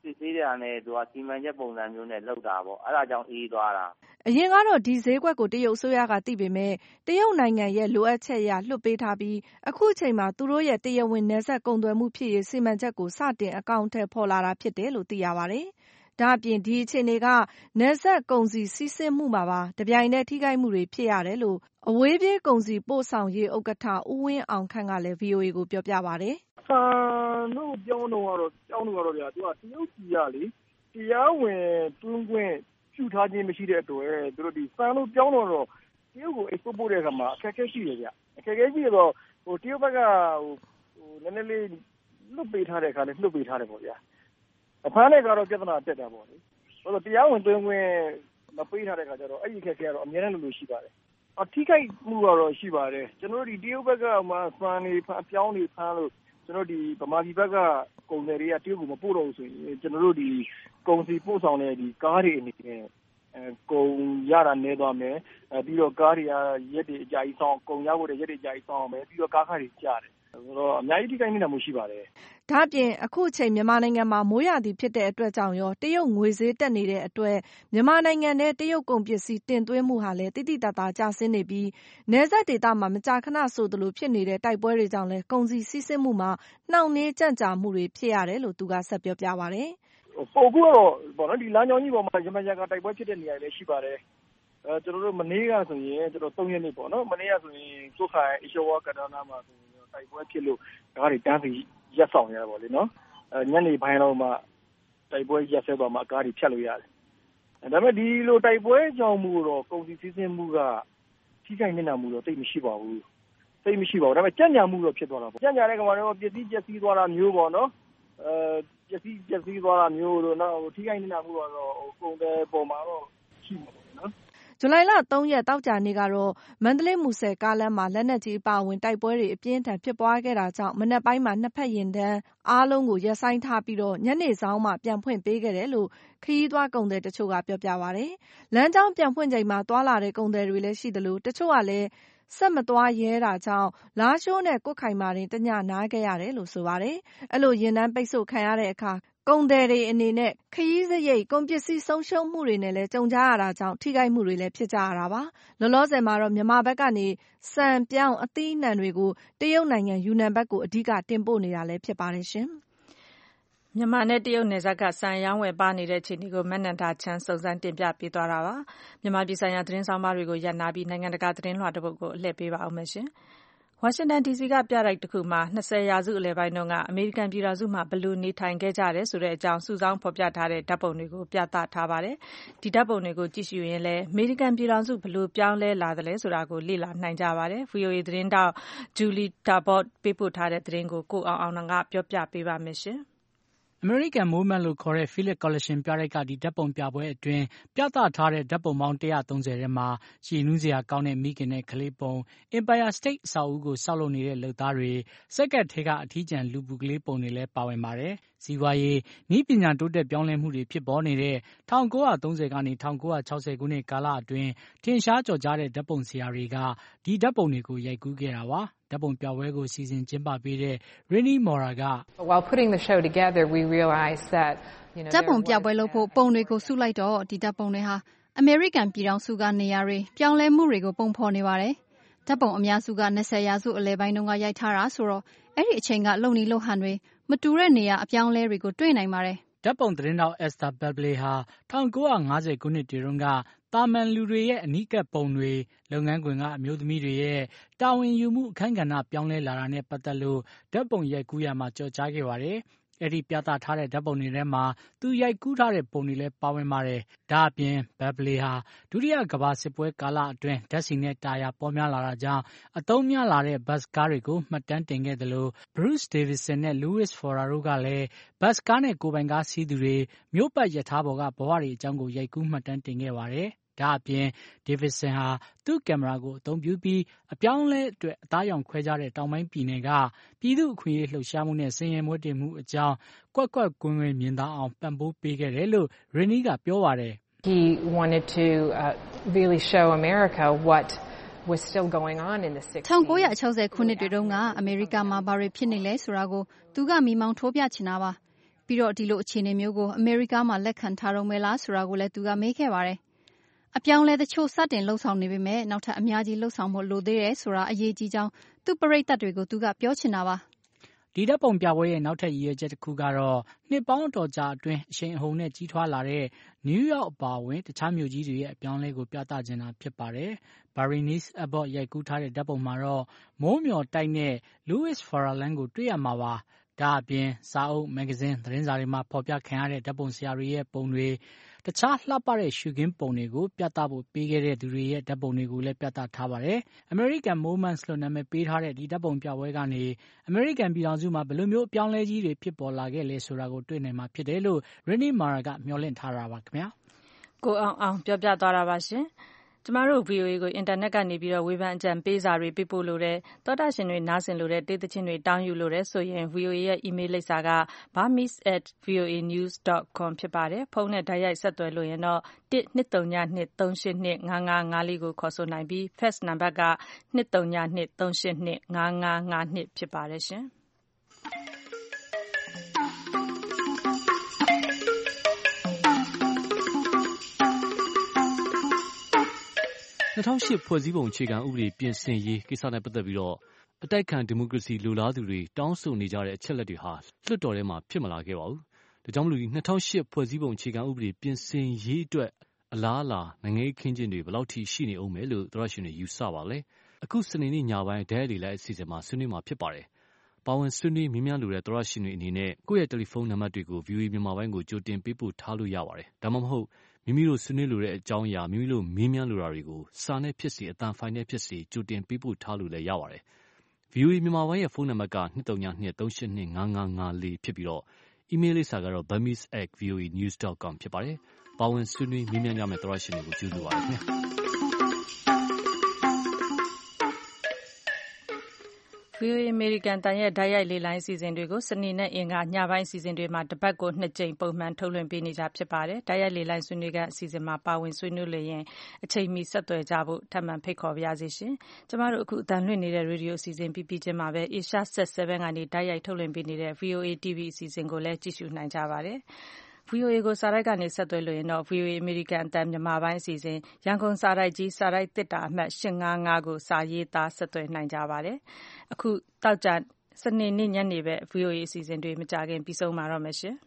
စစ်ဆေးတာနဲ့သူကစီမံချက်ပုံစံမျိုးနဲ့လုပ်တာပေါ့အဲ့ဒါကြောင့်အေးသွားတာအရင်ကတော့ဒီဈေးကွက်ကိုတရုတ်အစိုးရကသိပေမဲ့တရုတ်နိုင်ငံရဲ့လိုအပ်ချက်အရလွှတ်ပေးထားပြီးအခုချိန်မှာသူတို့ရဲ့တရားဝင်နယ်စပ်ကုန်သွယ်မှုဖြစ်ရေးစီမံချက်ကိုစတင်အကောင့်ထဲပေါ်လာတာဖြစ်တယ်လို့သိရပါတယ်။ဒါ့အပြင်ဒီအခြေအနေကနယ်စပ်ကုန်စည်စီးဆင်းမှုမှာပါတပြိုင်တည်းထိခိုက်မှုတွေဖြစ်ရတယ်လို့အဝေးပြေးကုန်စည်ပို့ဆောင်ရေးဥက္ကဋ္ဌဦးဝင်းအောင်ခန့်ကလည်း ဗွီအိုအေကိုပြောပြပါတယ်။ဆန်တို့ပြောင်းတော့ကတော့ပြောင်းတော့ကတော့ဗျာသူကတရုတ်ပြည်ကလေတရားဝင်တွင်းခွင့်ပြုထားခြင်းမရှိတဲ့အတွက်သူတို့ဒီဆန်တို့ပြောင်းတော့တော့တရုတ်ကို export ပို့တဲ့အခါမှာအခက်အခဲရှိတယ်ဗျ။အခက်အခဲရှိတော့ဟိုတရုတ်ဘက်ကဟိုဟိုနည်းနည်းလေးလွတ်ပေးထားတဲ့အခါလေးလွတ်ပေးထားတယ်ပေါ့ဗျာ။အဖမ်းနဲ့ကတော့ပြဿနာတက်တာပေါ့လေ။ဟိုတရားဝင်တွင်းခွင့်မပေးထားတဲ့အခါကျတော့အဲ့ဒီအခက်အခဲကတော့အများနဲ့လို့ရှိပါတယ်။အထိခိုက်မှုကတော့ရှိပါတယ်။ကျွန်တော်တို့ဒီတရုတ်ဘက်ကမှဆန်တွေအပြောင်းတွေဖမ်းလို့ကျွန်တော်ဒီဗမာပြည်ဘက်ကကုန်တယ်တွေကတရုတ်ကိုမပို့တော့ဘူးဆိုရင်ကျွန်တော်တို့ဒီကုန်စီပို့ဆောင်တဲ့ဒီကားတွေအနေနဲ့အဲကုန်ရတာနေသွားမယ်အဲပြီးတော့ကားတွေကရက်တွေအကြာကြီးဆောင်ကုန်ရဖို့တဲ့ရက်တွေအကြာကြီးဆောင်အောင်မယ်ပြီးတော့ကားခါတွေကြားတယ်ဆိုတော့အများကြီးထိခိုက်နေတာမျိုးရှိပါတယ်ဒါ့အပြင်အခုချိန်မြန်မာနိုင်ငံမှာမိုးရာသီဖြစ်တဲ့အတွက်ကြောင့်ရောတရုတ်ငွေဈေးတက်နေတဲ့အတွက်မြန်မာနိုင်ငံထဲတရုတ်ကုန်ပစ္စည်းတင်သွင်းမှုဟာလည်းတိတိတတ်တာကျဆင်းနေပြီးနယ်စပ်ဒေသမှာမကြာခဏဆိုသလိုဖြစ်နေတဲ့တိုက်ပွဲတွေကြောင့်လည်းကုန်စည်စီးဆင်းမှုမှာနှောင့်နှေးကြန့်ကြာမှုတွေဖြစ်ရတယ်လို့သူကဆက်ပြောပြပါတယ်ပို့ကူတော့ပေါ့နော်ဒီလမ်းကြောင်းကြီးပေါ်မှာရမရကတိုက်ပွဲဖြစ်တဲ့နေရာတွေလည်းရှိပါတယ်အဲကျွန်တော်တို့မနေ့ကဆိုရင်ကျွန်တော်သုံးရက်နေ့ပေါ့နော်မနေ့ကဆိုရင်ကိုခိုင်အရှောဝါကဒါနာမှာဆိုရင်တိုက်ပွဲဖြစ်လို့ဒါတွေတန်းစီရက်ဆောင်ရတာပေါ့လေနော်အဲညနေပိုင်းတော့မှတိုက်ပွဲရက်ဆဲသွားမှကားတွေဖြတ်လို့ရတယ်ဒါပေမဲ့ဒီလိုတိုက်ပွဲကြောင့်မှုတော့ကုန်စည်စီးဆင်းမှုကထိခိုက်နေတာမှုတော့တိတ်မရှိပါဘူးတိတ်မရှိပါဘူးဒါပေမဲ့ကြံ့ကြာမှုတော့ဖြစ်သွားတာပေါ့ကြံ့ကြာတဲ့ကောင်ကတော့ပစ္စည်းပျက်စီးသွားတာမျိုးပေါ့နော်အဲပစ္စည်းပျက်စီးသွားတာမျိုးတို့နောက်ထိခိုက်နေတာမှုတော့ကုန်တဲ့ပုံမှာတော့ရှိမှာပေါ့နော်ဇူလိုင်လသုံးရက်တောက်ကြနေ့ကတော့မန္တလေးမူဆယ်ကားလမ်းမှာလက်နက်ကြီးအပါအဝင်တိုက်ပွဲတွေအပြင်းထန်ဖြစ်ပွားခဲ့တာကြောင့်မနက်ပိုင်းမှာနှစ်ဖက်ရင်တန်းအားလုံးကိုရပ်ဆိုင်းထားပြီးတော့ညနေဆောင်မှပြန်ဖွင့်ပေးခဲ့တယ်လို့ခရီးသွားကုန်သည်တချို့ကပြောပြပါတယ်။လမ်းကြောင်းပြန်ဖွင့်ချိန်မှာသွားလာတဲ့ကုန်သည်တွေလည်းရှိသလိုတချို့ကလည်းဆက်မသွားရဲတာကြောင့်လားရှိုးနဲ့ကွတ်ခိုင်မှာတင်တညနားခဲ့ရတယ်လို့ဆိုပါတယ်။အဲ့လိုရင်တန်းပိတ်ဆို့ခံရတဲ့အခါကုန်သည်တွေအနေနဲ့ခရီးစရိတ်ကုန်ပစ္စည်းဆုံးရှုံးမှုတွေနဲ့လည်းကြုံကြရတာကြောင့်ထိခိုက်မှုတွေလည်းဖြစ်ကြရတာပါ။လောလောဆယ်မှာတော့မြန်မာဘက်ကနေဆန်ပြောင်းအသီးအနှံတွေကိုတရုတ်နိုင်ငံယူနန်ဘက်ကိုအဓိကတင်ပို့နေတာလည်းဖြစ်ပါတယ်ရှင်။မြန်မာနဲ့တရုတ်နယ်စပ်ကဆန်ရောင်းဝယ်ပါနေတဲ့အခြေအနေကိုမနန္ဒာချမ်းစုံစမ်းတင်ပြပေးသွားတာပါ။မြန်မာပြည်ဆိုင်ရာသတင်းဆောင်မတွေကိုရပ်နာပြီးနိုင်ငံတကာသတင်းလွှာတစ်ပုဒ်ကိုအလှည့်ပေးပါအောင်မယ်ရှင်။ဝါရှင်တန်ဒီစီကပြတိုက်တစ်ခုမှာ၂၀ရာစုအလယ်ပိုင်းတုန်းကအမေရိကန်ပြည်ထောင်စုမှာဘယ်လိုနေထိုင်ခဲ့ကြတယ်ဆိုတဲ့အကြောင်းစုဆောင်းဖော်ပြထားတဲ့ဓာတ်ပုံတွေကိုပြသထားပါတယ်။ဒီဓာတ်ပုံတွေကိုကြည့်ရှုရင်လည်းအမေရိကန်ပြည်ထောင်စုဘယ်လိုပြောင်းလဲလာသလဲဆိုတာကိုလေ့လာနိုင်ကြပါတယ်။ဗွီအိုအေသတင်းတောက်ဂျူလီတာဘော့ပေးပို့ထားတဲ့သတင်းကိုကိုအောင်အောင်ကပြောပြပေးပါမယ်ရှင်။အမေရိကန်မိုးမတ်လို့ခေါ်တဲ့ Philip Collection ပြတိုက်ကဒီဓာတ်ပုံပြပွဲအတွင်းပြသထားတဲ့ဓာတ်ပုံပေါင်း၁၃၀ထဲမှာရှည်နူးစရာကောင်းတဲ့မိခင်နဲ့ကလေးပုံ Empire State အဆောက်အဦးကိုဆောက်လုပ်နေတဲ့လုပ်သားတွေစက္ကန့်ထဲကအထီးကျန်လူပူကလေးပုံတွေလည်းပါဝင်ပါတယ်။စီးပွားရေးနည်းပညာတိုးတက်ပြောင်းလဲမှုတွေဖြစ်ပေါ်နေတဲ့၁၉၃၀ကနေ၁၉၆၀ခုနှစ်ကာလအတွင်းထင်ရှားကျော်ကြားတဲ့ဓာတ်ပုံဆရာတွေကဒီဓာတ်ပုံတွေကိုရိုက်ကူးခဲ့တာပါ။ဓာတ်ပုံပြပွဲကိုစီစဉ်ကျင်းပပေးတဲ့ Rini Mora က While putting the show together we realized that you know ဓာတ်ပုံပြပွဲလုပ်ဖို့ပုံတွေကိုစုလိုက်တော့ဒီဓာတ်ပုံတွေဟာအမေရိကန်ပြည်ထောင်စုကနေရာတွေပြောင်းလဲမှုတွေကိုပုံဖော်နေပါတယ်။ဓာတ်ပုံအများစုက၂၀ရာစုအလယ်ပိုင်းတုန်းကရိုက်ထားတာဆိုတော့အဲ့ဒီအချိန်ကလုံနေလုံဟန်တွေမတူတဲ့နေရာအပြောင်းလဲတွေကိုတွေ့နိုင်ပါတယ်။ဓာတ်ပုံသတင်းတောက် Esther Bebley ဟာ၁၉၅၀ခုနှစ်တွေတုန်းကတာမန်လူတွေရဲ့အနီးကပ်ပုံတွေလုပ်ငန်းခွင်ကအမျိုးသမီးတွေရဲ့တာဝန်ယူမှုအခန်းကဏ္ဍပြောင်းလဲလာတာနဲ့ပတ်သက်လို့ဓာတ်ပုံရိုက်ကူးရမှာကြော်ကြားခဲ့ပါတယ်။အဲ့ဒီပြသထားတဲ့ဓာတ်ပုံတွေထဲမှာသူရိုက်ကူးထားတဲ့ပုံတွေလည်းပါဝင်ပါတယ်။ဒါအပြင် Bebley ဟာဒုတိယကမ္ဘာစစ်ပွဲကာလအတွင်းဓာတ်ဆီနဲ့တာယာပေါ်များလာတာကြောင့်အသုံးများလာတဲ့ဘတ်ကားတွေကိုမှတ်တမ်းတင်ခဲ့တယ်လို့ Bruce Davison နဲ့ Louis Fora တို့ကလည်းဘတ်ကားနဲ့ကိုယ်ပိုင်ကားစီးသူတွေမြို့ပတ်ရထားပေါ်ကဘဝတွေအကြောင်းကိုရိုက်ကူးမှတ်တမ်းတင်ခဲ့ပါတယ်။ဒါအပြင် Davison ဟာသူ့ကင်မရာကိုအသုံးပြုပြီးအပြောင်းလဲအတွက်အသားရောင်ခွဲခြားတဲ့တောင်ပိုင်းပြည်နယ်ကပြည်သူ့အခွင့်အရေးလှုပ်ရှားမှုနဲ့ဆင်ရဲမွဲတေမှုအကြောင်းကွက်ကွက်ကွင်းကွင်းမြင်သာအောင်ပံ့ပိုးပေးခဲ့တယ်လို့ Rini ကပြောပါတယ်။ He wanted to uh, really show America what was still going on in the sixties ၁၉၆၀ခုနှစ်တွေတုန်းကအမေရိကမှာဘာတွေဖြစ်နေလဲဆိုတာကိုသူကမိမောင်းထိုးပြချင်တာပါ။ပြီးတော့ဒီလိုအခြေအနေမျိုးကိုအမေရိကမှာလက်ခံထားတော့မယ်လားဆိုတာကိုလည်းသူကမေးခဲ့ပါတယ်။အပြောင်းလဲတချို့စတင်လှုပ်ဆောင်နေပေမဲ့နောက်ထပ်အများကြီးလှုပ်ဆောင်ဖို့လိုသေးတယ်ဆိုတာအရေးကြီးကြောင်းသူ့ပရိသတ်တွေကိုသူကပြောချင်တာပါ။ဒီဓာတ်ပုံပြပွဲရဲ့နောက်ထပ်ရည်ရွယ်ချက်တစ်ခုကတော့နှစ်ပေါင်းအတော်ကြာအတွင်းအရှိန်အဟုန်နဲ့ကြီးထွားလာတဲ့နယူးယောက်အပါအဝင်တခြားမြို့ကြီးတွေရဲ့အပြောင်းလဲကိုပြသခြင်းတာဖြစ်ပါတယ်။ Berenice Abbott ရိုက်ကူးထားတဲ့ဓာတ်ပုံမှာတော့မိုးမျှော်တိုက်နဲ့ Louis Farrelly ကိုတွေ့ရမှာပါ။ဒါအပြင်စာအုပ်မဂ္ဂဇင်းသတင်းစာတွေမှာဖော်ပြခံရတဲ့ဓာတ်ပုံဆရာတွေရဲ့ပုံတွေတခြားလှပတဲ့ရှုခင်းပုံတွေကိုပြသဖို့ပေးခဲ့တဲ့သူတွေရဲ့ဓာတ်ပုံတွေကိုလည်းပြသထားပါတယ်။ American Moments လို့နာမည်ပေးထားတဲ့ဒီဓာတ်ပုံပြပွဲကနေအမေရိကန်ပြည်ထောင်စုမှာဘယ်လိုမျိုးအပြောင်းလဲကြီးတွေဖြစ်ပေါ်လာခဲ့လဲဆိုတာကိုတွေ့နိုင်မှာဖြစ်တယ်လို့ Rooney Mara ကမျှော်လင့်ထားတာပါခင်ဗျာ။ကိုအောင်အောင်ပြောပြသွားတာပါရှင်။ကျမတို့ ဗွီအိုအေ ကိုအင်တာနက်ကနေပြီးတော့ဝေဖန်အကြံပေးစာတွေပေးပို့လို့တဲ့သောတာရှင်တွေနားဆင်လို့တဲ့တေးသချင်းတွေတောင်းယူလို့တဲ့ဆိုရင် ဗွီအိုအေ ရဲ့ email လိပ်စာက burmese at voa news dot com ဖြစ်ပါတယ်။ဖုန်းနဲ့တိုက်ရိုက်ဆက်သွယ်လို့ရင်တော့one two zero two three eight two five five fiveကိုခေါ်ဆိုနိုင်ပြီး fax နံပါတ်ကtwo zero two two three eight two five five twoဖြစ်ပါတယ်ရှင်။၂၀၀၈ဖွဲ့စည်းပုံအခြေခံဥပဒေပြင်ဆင်ရေးကိစ္စနဲ့ပတ်သက်ပြီးတော့အတိုက်ခံဒီမိုကရေစီလိုလားသူတွေတောင်းဆိုနေကြတဲ့အချက်လက်တွေဟာလွှတ်တော်ထဲမှာဖြစ်မလာခဲ့ပါဘူး။ဒါကြောင့်မလို့ဒီ၂၀၀၈ဖွဲ့စည်းပုံအခြေခံဥပဒေပြင်ဆင်ရေးအတွက်အလားအလာနိုင်ငံရေးခင်းကျင်းတွေဘယ်လောက်ထိရှိနေအောင်မယ်လို့သရရှင်တွေယူဆပါလဲ။အခုစနေနေ့ညပိုင်းဒဲလီလိုက်အစီအစဉ်မှာဆွေးနွေးမှာဖြစ်ပါတယ်။ပါဝင်ဆွေးနွေးမြင်းမြန်းလိုတဲ့သရရှင်တွေအနေနဲ့ကိုယ့်ရဲ့တယ်လီဖုန်းနံပါတ်တွေကို ဗွီအိုအေ မြန်မာပိုင်းကိုကြိုတင်ပေးပို့ထားလို့ရပါတယ်။ဒါမှမဟုတ်မိမိတို့ဆွေးနွေးလိုတဲ့အကြောင်းအရာမိမိတို့မေးမြန်းလိုတာတွေကိုစာနဲ့ဖြစ်စေအသံဖိုင်နဲ့ဖြစ်စေကြိုတင်ပေးပို့ထားလို့လည်းရပါတယ်။ ဗွီအိုအေ မြန်မာပိုင်းရဲ့ဖုန်းနံပါတ်ကtwo zero two two three eight two five five fiveဖြစ်ပြီးတော့အီးမေးလ်လိပ်စာကတော့ burmese at voa news dot com ဖြစ်ပါတယ်။ပါဝင်ဆွေးနွေးမေးမြန်းကြမယ့်သရရှင်တွေကိုကျေးဇူးပါခင်ဗျာ။ဗွီအိုအေ အမေရိကန်အသံရဲ့တိုက်ရိုက်လေ့လာရေးအစီအစဉ်တွေကိုစနေနဲ့အင်္ဂါညပိုင်းအစီအစဉ်တွေမှာတပတ်ကိုနှစ်ကြိမ်ပုံမှန်ထုတ်လွှင့်ပေးနေကြဖြစ်ပါတယ်။တိုက်ရိုက်လေ့လာရေးဆွေးနွေးခန်းအစီအစဉ်မှာပါဝင်ဆွေးနွေးလို့ရင်အချိန်မီဆက်သွယ်ကြဖို့ထပ်မံဖိတ်ခေါ်ပါရစေရှင်။ကျမတို့အခုအသံလွှင့်နေတဲ့ရေဒီယိုအစီအစဉ်ပြီးပြီးချင်းမှာပဲ Asia Set seven ကနေတိုက်ရိုက်ထုတ်လွှင့်ပေးနေတဲ့ ဗွီအိုအေ တီဗီ အစီအစဉ်ကိုလည်းကြည့်ရှုနိုင်ကြပါတယ်။ ဗွီအိုအေကိုစာတိုက်ကနေဆက်သွယ်လို့ရင်တော့ ဗွီအိုအေ အမေရိကန်အသံမြန်မာပိုင်းအစီအစဉ်ရန်ကုန်စာတိုက်ကြီးစာတိုက်သေတ္တာအမှတ်eight five fiveကိုစာရေးသားဆက်သွယ်နိုင်ကြပါတယ်။အခုတောက်ကြစနေနေ့ညနေပဲ ဗွီအိုအေအစီအစဉ်တွေမကြခင်ပြီးဆုံးပါတော့မယ်ရှင်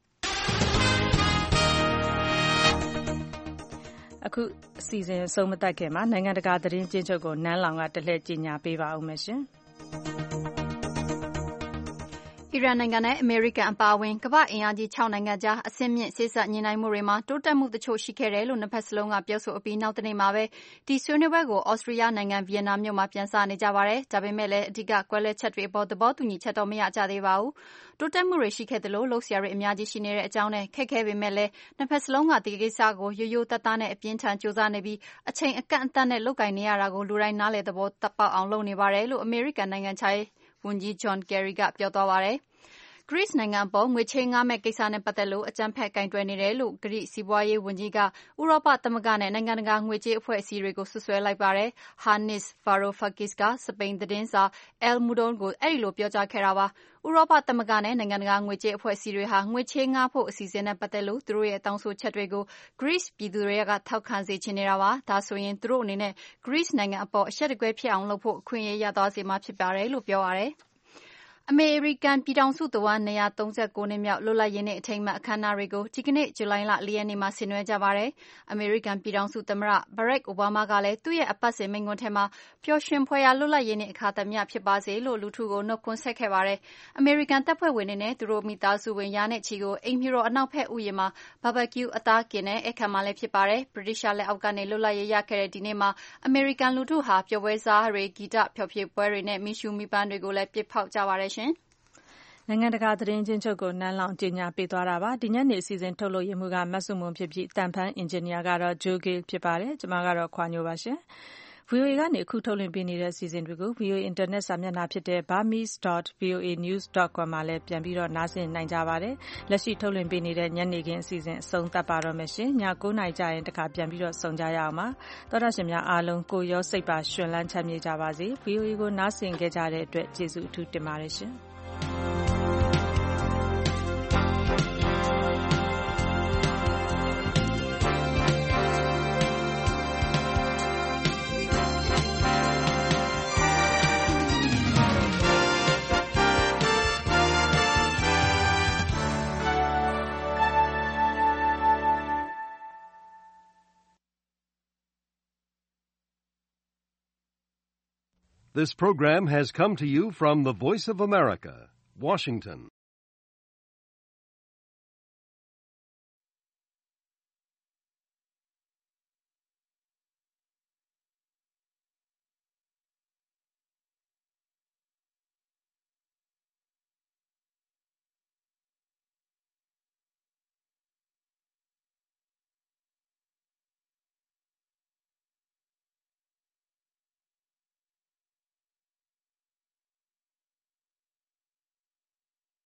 ။အခုအစီအစဉ်ဆုံးမတက်ခင်မှာနိုင်ငံတကာသတင်းကျဉ်းချုပ်ကိုနန်းလောင်ကတလှည့်ကြီးညာပေးပါဦးမယ်ရှင်။အီရန်နိုင်ငံနဲ့အမေရိကန်အပါအဝင်ကမ္ဘာ့အင်အားကြီး၆နိုင်ငံကြားအဆင့်မြင့်စေ့စပ်ညှိနှိုင်းမှုတွေမှာတိုးတက်မှုတချို့ရှိခဲ့တယ်လို့နှစ်ဖက်စလုံးကပြောဆိုအပြီးနောက်တနေ့မှာပဲဒီဆွေးနွေးပွဲကိုဩစတြီးယားနိုင်ငံဗီယက်နာမြို့မှာပြန်စနေကြပါတယ်။ဒါပေမဲ့လည်းအဓိကကွဲလွဲချက်တွေအပေါ်သဘောတူညီချက်တော့မရကြသေးပါဘူး။တိုးတက်မှုတွေရှိခဲ့သလိုလုပ်စရာတွေအများကြီးရှိနေတဲ့အကြောင်းနဲ့ခက်ခဲပေမဲ့လည်းနှစ်ဖက်စလုံးကဒီကိစ္စကိုရိုးရိုးသားသားနဲ့အပြင်းထန်ကြိုးစားနေပြီးအချိန်အကန့်အသတ်နဲ့လုပ်ကိုင်နေရတာကိုလူတိုင်းနားလည်သဘောပေါက်အောင်လုပ်နေပါတယ်လို့အမေရိကန်နိုင်ငံခြားရေးဝန်ကြီး John Kerry ကပြောသွားပါတယ်။ Greece နိုင်ငံအပေါ်ငွေချေးငှားမယ့်ကိစ္စနဲ့ပတ်သက်လို့အကြမ်းဖက်ကိုင်တွယ်နေတယ်လို့ Greece စီးပွားရေးဝန်ကြီးကဥရောပသမဂ္ဂနဲ့နိုင်ငံတကာငွေကြေးအဖွဲ့အစည်းတွေကိုစွပ်စွဲလိုက်ပါတယ်။ Yanis Varoufakis ကစပိန်သတင်းစာ El Mundo ကိုအဲဒီလိုပြောကြားခဲ့တာပါ။ဥရောပသမဂ္ဂနဲ့နိုင်ငံတကာငွေကြေးအဖွဲ့အစည်းတွေဟာငွေချေးငှားဖို့အစီအစဉ်နဲ့ပတ်သက်လို့သူတို့ရဲ့တောင်းဆိုချက်တွေကို Greece ပြည်သူတွေကထောက်ခံစေချင်နေတာပါ။ဒါဆိုရင်သူတို့အနေနဲ့ Greece နိုင်ငံအပေါ်အရှက်တကွဲဖြစ်အောင်လုပ်ဖို့အခွင့်အရေးရသွားစေမှာဖြစ်ပါတယ်လို့ပြောပါတယ်။အမေရိကန်ပြည်ထောင်စုတဝှမ်း၂၃၉နှစ်မြောက်လွတ်လပ်ရေးနေ့အထိမ်းအမှတ်အခမ်းအနားတွေကိုဒီကနေ့ဇူလိုင်လ၄ရက်နေ့မှာဆင်နွှဲကြပါတယ်။အမေရိကန်ပြည်ထောင်စုသမ္မတ Barack Obama ကလည်းသူ့ရဲ့အပတ်စဉ်မိန့်ခွန်းထဲမှာပျော်ရွှင်ဖွယ်ရာလွတ်လပ်ရေးနေ့အခါသမယဖြစ်ပါစေလို့လူထုကိုနှုတ်ခွန်းဆက်ခဲ့ပါတယ်။အမေရိကန်တပ်ဖွဲ့ဝင်တွေနဲ့သူတို့မိသားစုဝင်ရာနဲ့ချီကိုအိမ်ဖြူတော်အနောက်ဘက်ဥယျာဉ်မှာ Barbecue အသားကင်နဲ့ဧည့်ခံမှာလည်းဖြစ်ပါတယ်။ဗြိတိသျှလက်အောက်ကနေလွတ်လပ်ရေးရခဲ့တဲ့ဒီနေ့မှာအမေရိကန်လူထုဟာပျော်ပွဲစားတွေဂီတဖျော်ဖြေပွဲတွေနဲ့မီးရှူးမီးပန်းတွေကိုလည်းပစ်ဖောက်ကြပါတယ်ရှင်။နိုင်ငံတကာသတင်းချင်းချုပ်ကိုနန်းလောင်ကြီးညာပေးသွားတာပါဒီညနေအစီအစဉ်ထုတ်လို့ရမှုကမတ်စုမွန်ဖြစ်ပြီးတန်ဖန်အင်ဂျင်နီယာကတော့ Joe Gill ဖြစ်ပါတယ်ကျွန်မကတော့ခွာညိုပါရှင်။ ဗွီအိုအေကနေအခုထုတ်လွှင့်ပေးနေတဲ့အစီအစဉ်တွေကို ဗွီအိုအေ Internet စာမျက်နှာဖြစ်တဲ့ burmese dot voa news dot com မှာလည်းပြန်ပြီးတော့နားဆင်နိုင်ကြပါတယ်။လက်ရှိထုတ်လွှင့်ပေးနေတဲ့ညနေခင်းအစီအစဉ်အဆုံးသတ်ပါတော့မယ်ရှင်။ည၉နာရီကြာရင်တခါပြန်ပြီးတော့ဆုံကြရအောင်ပါ။သောတာရှင်များအားလုံးကိုရောစိတ်ပါရှင်လန်းချမ်းမြေ့ကြပါစေ။ ဗွီအိုအေကိုနားဆင်ခဲ့ကြတဲ့အတွက်ကျေးဇူးအထူးတင်ပါတယ်ရှင်။ This program has come to you from the Voice of America, Washington.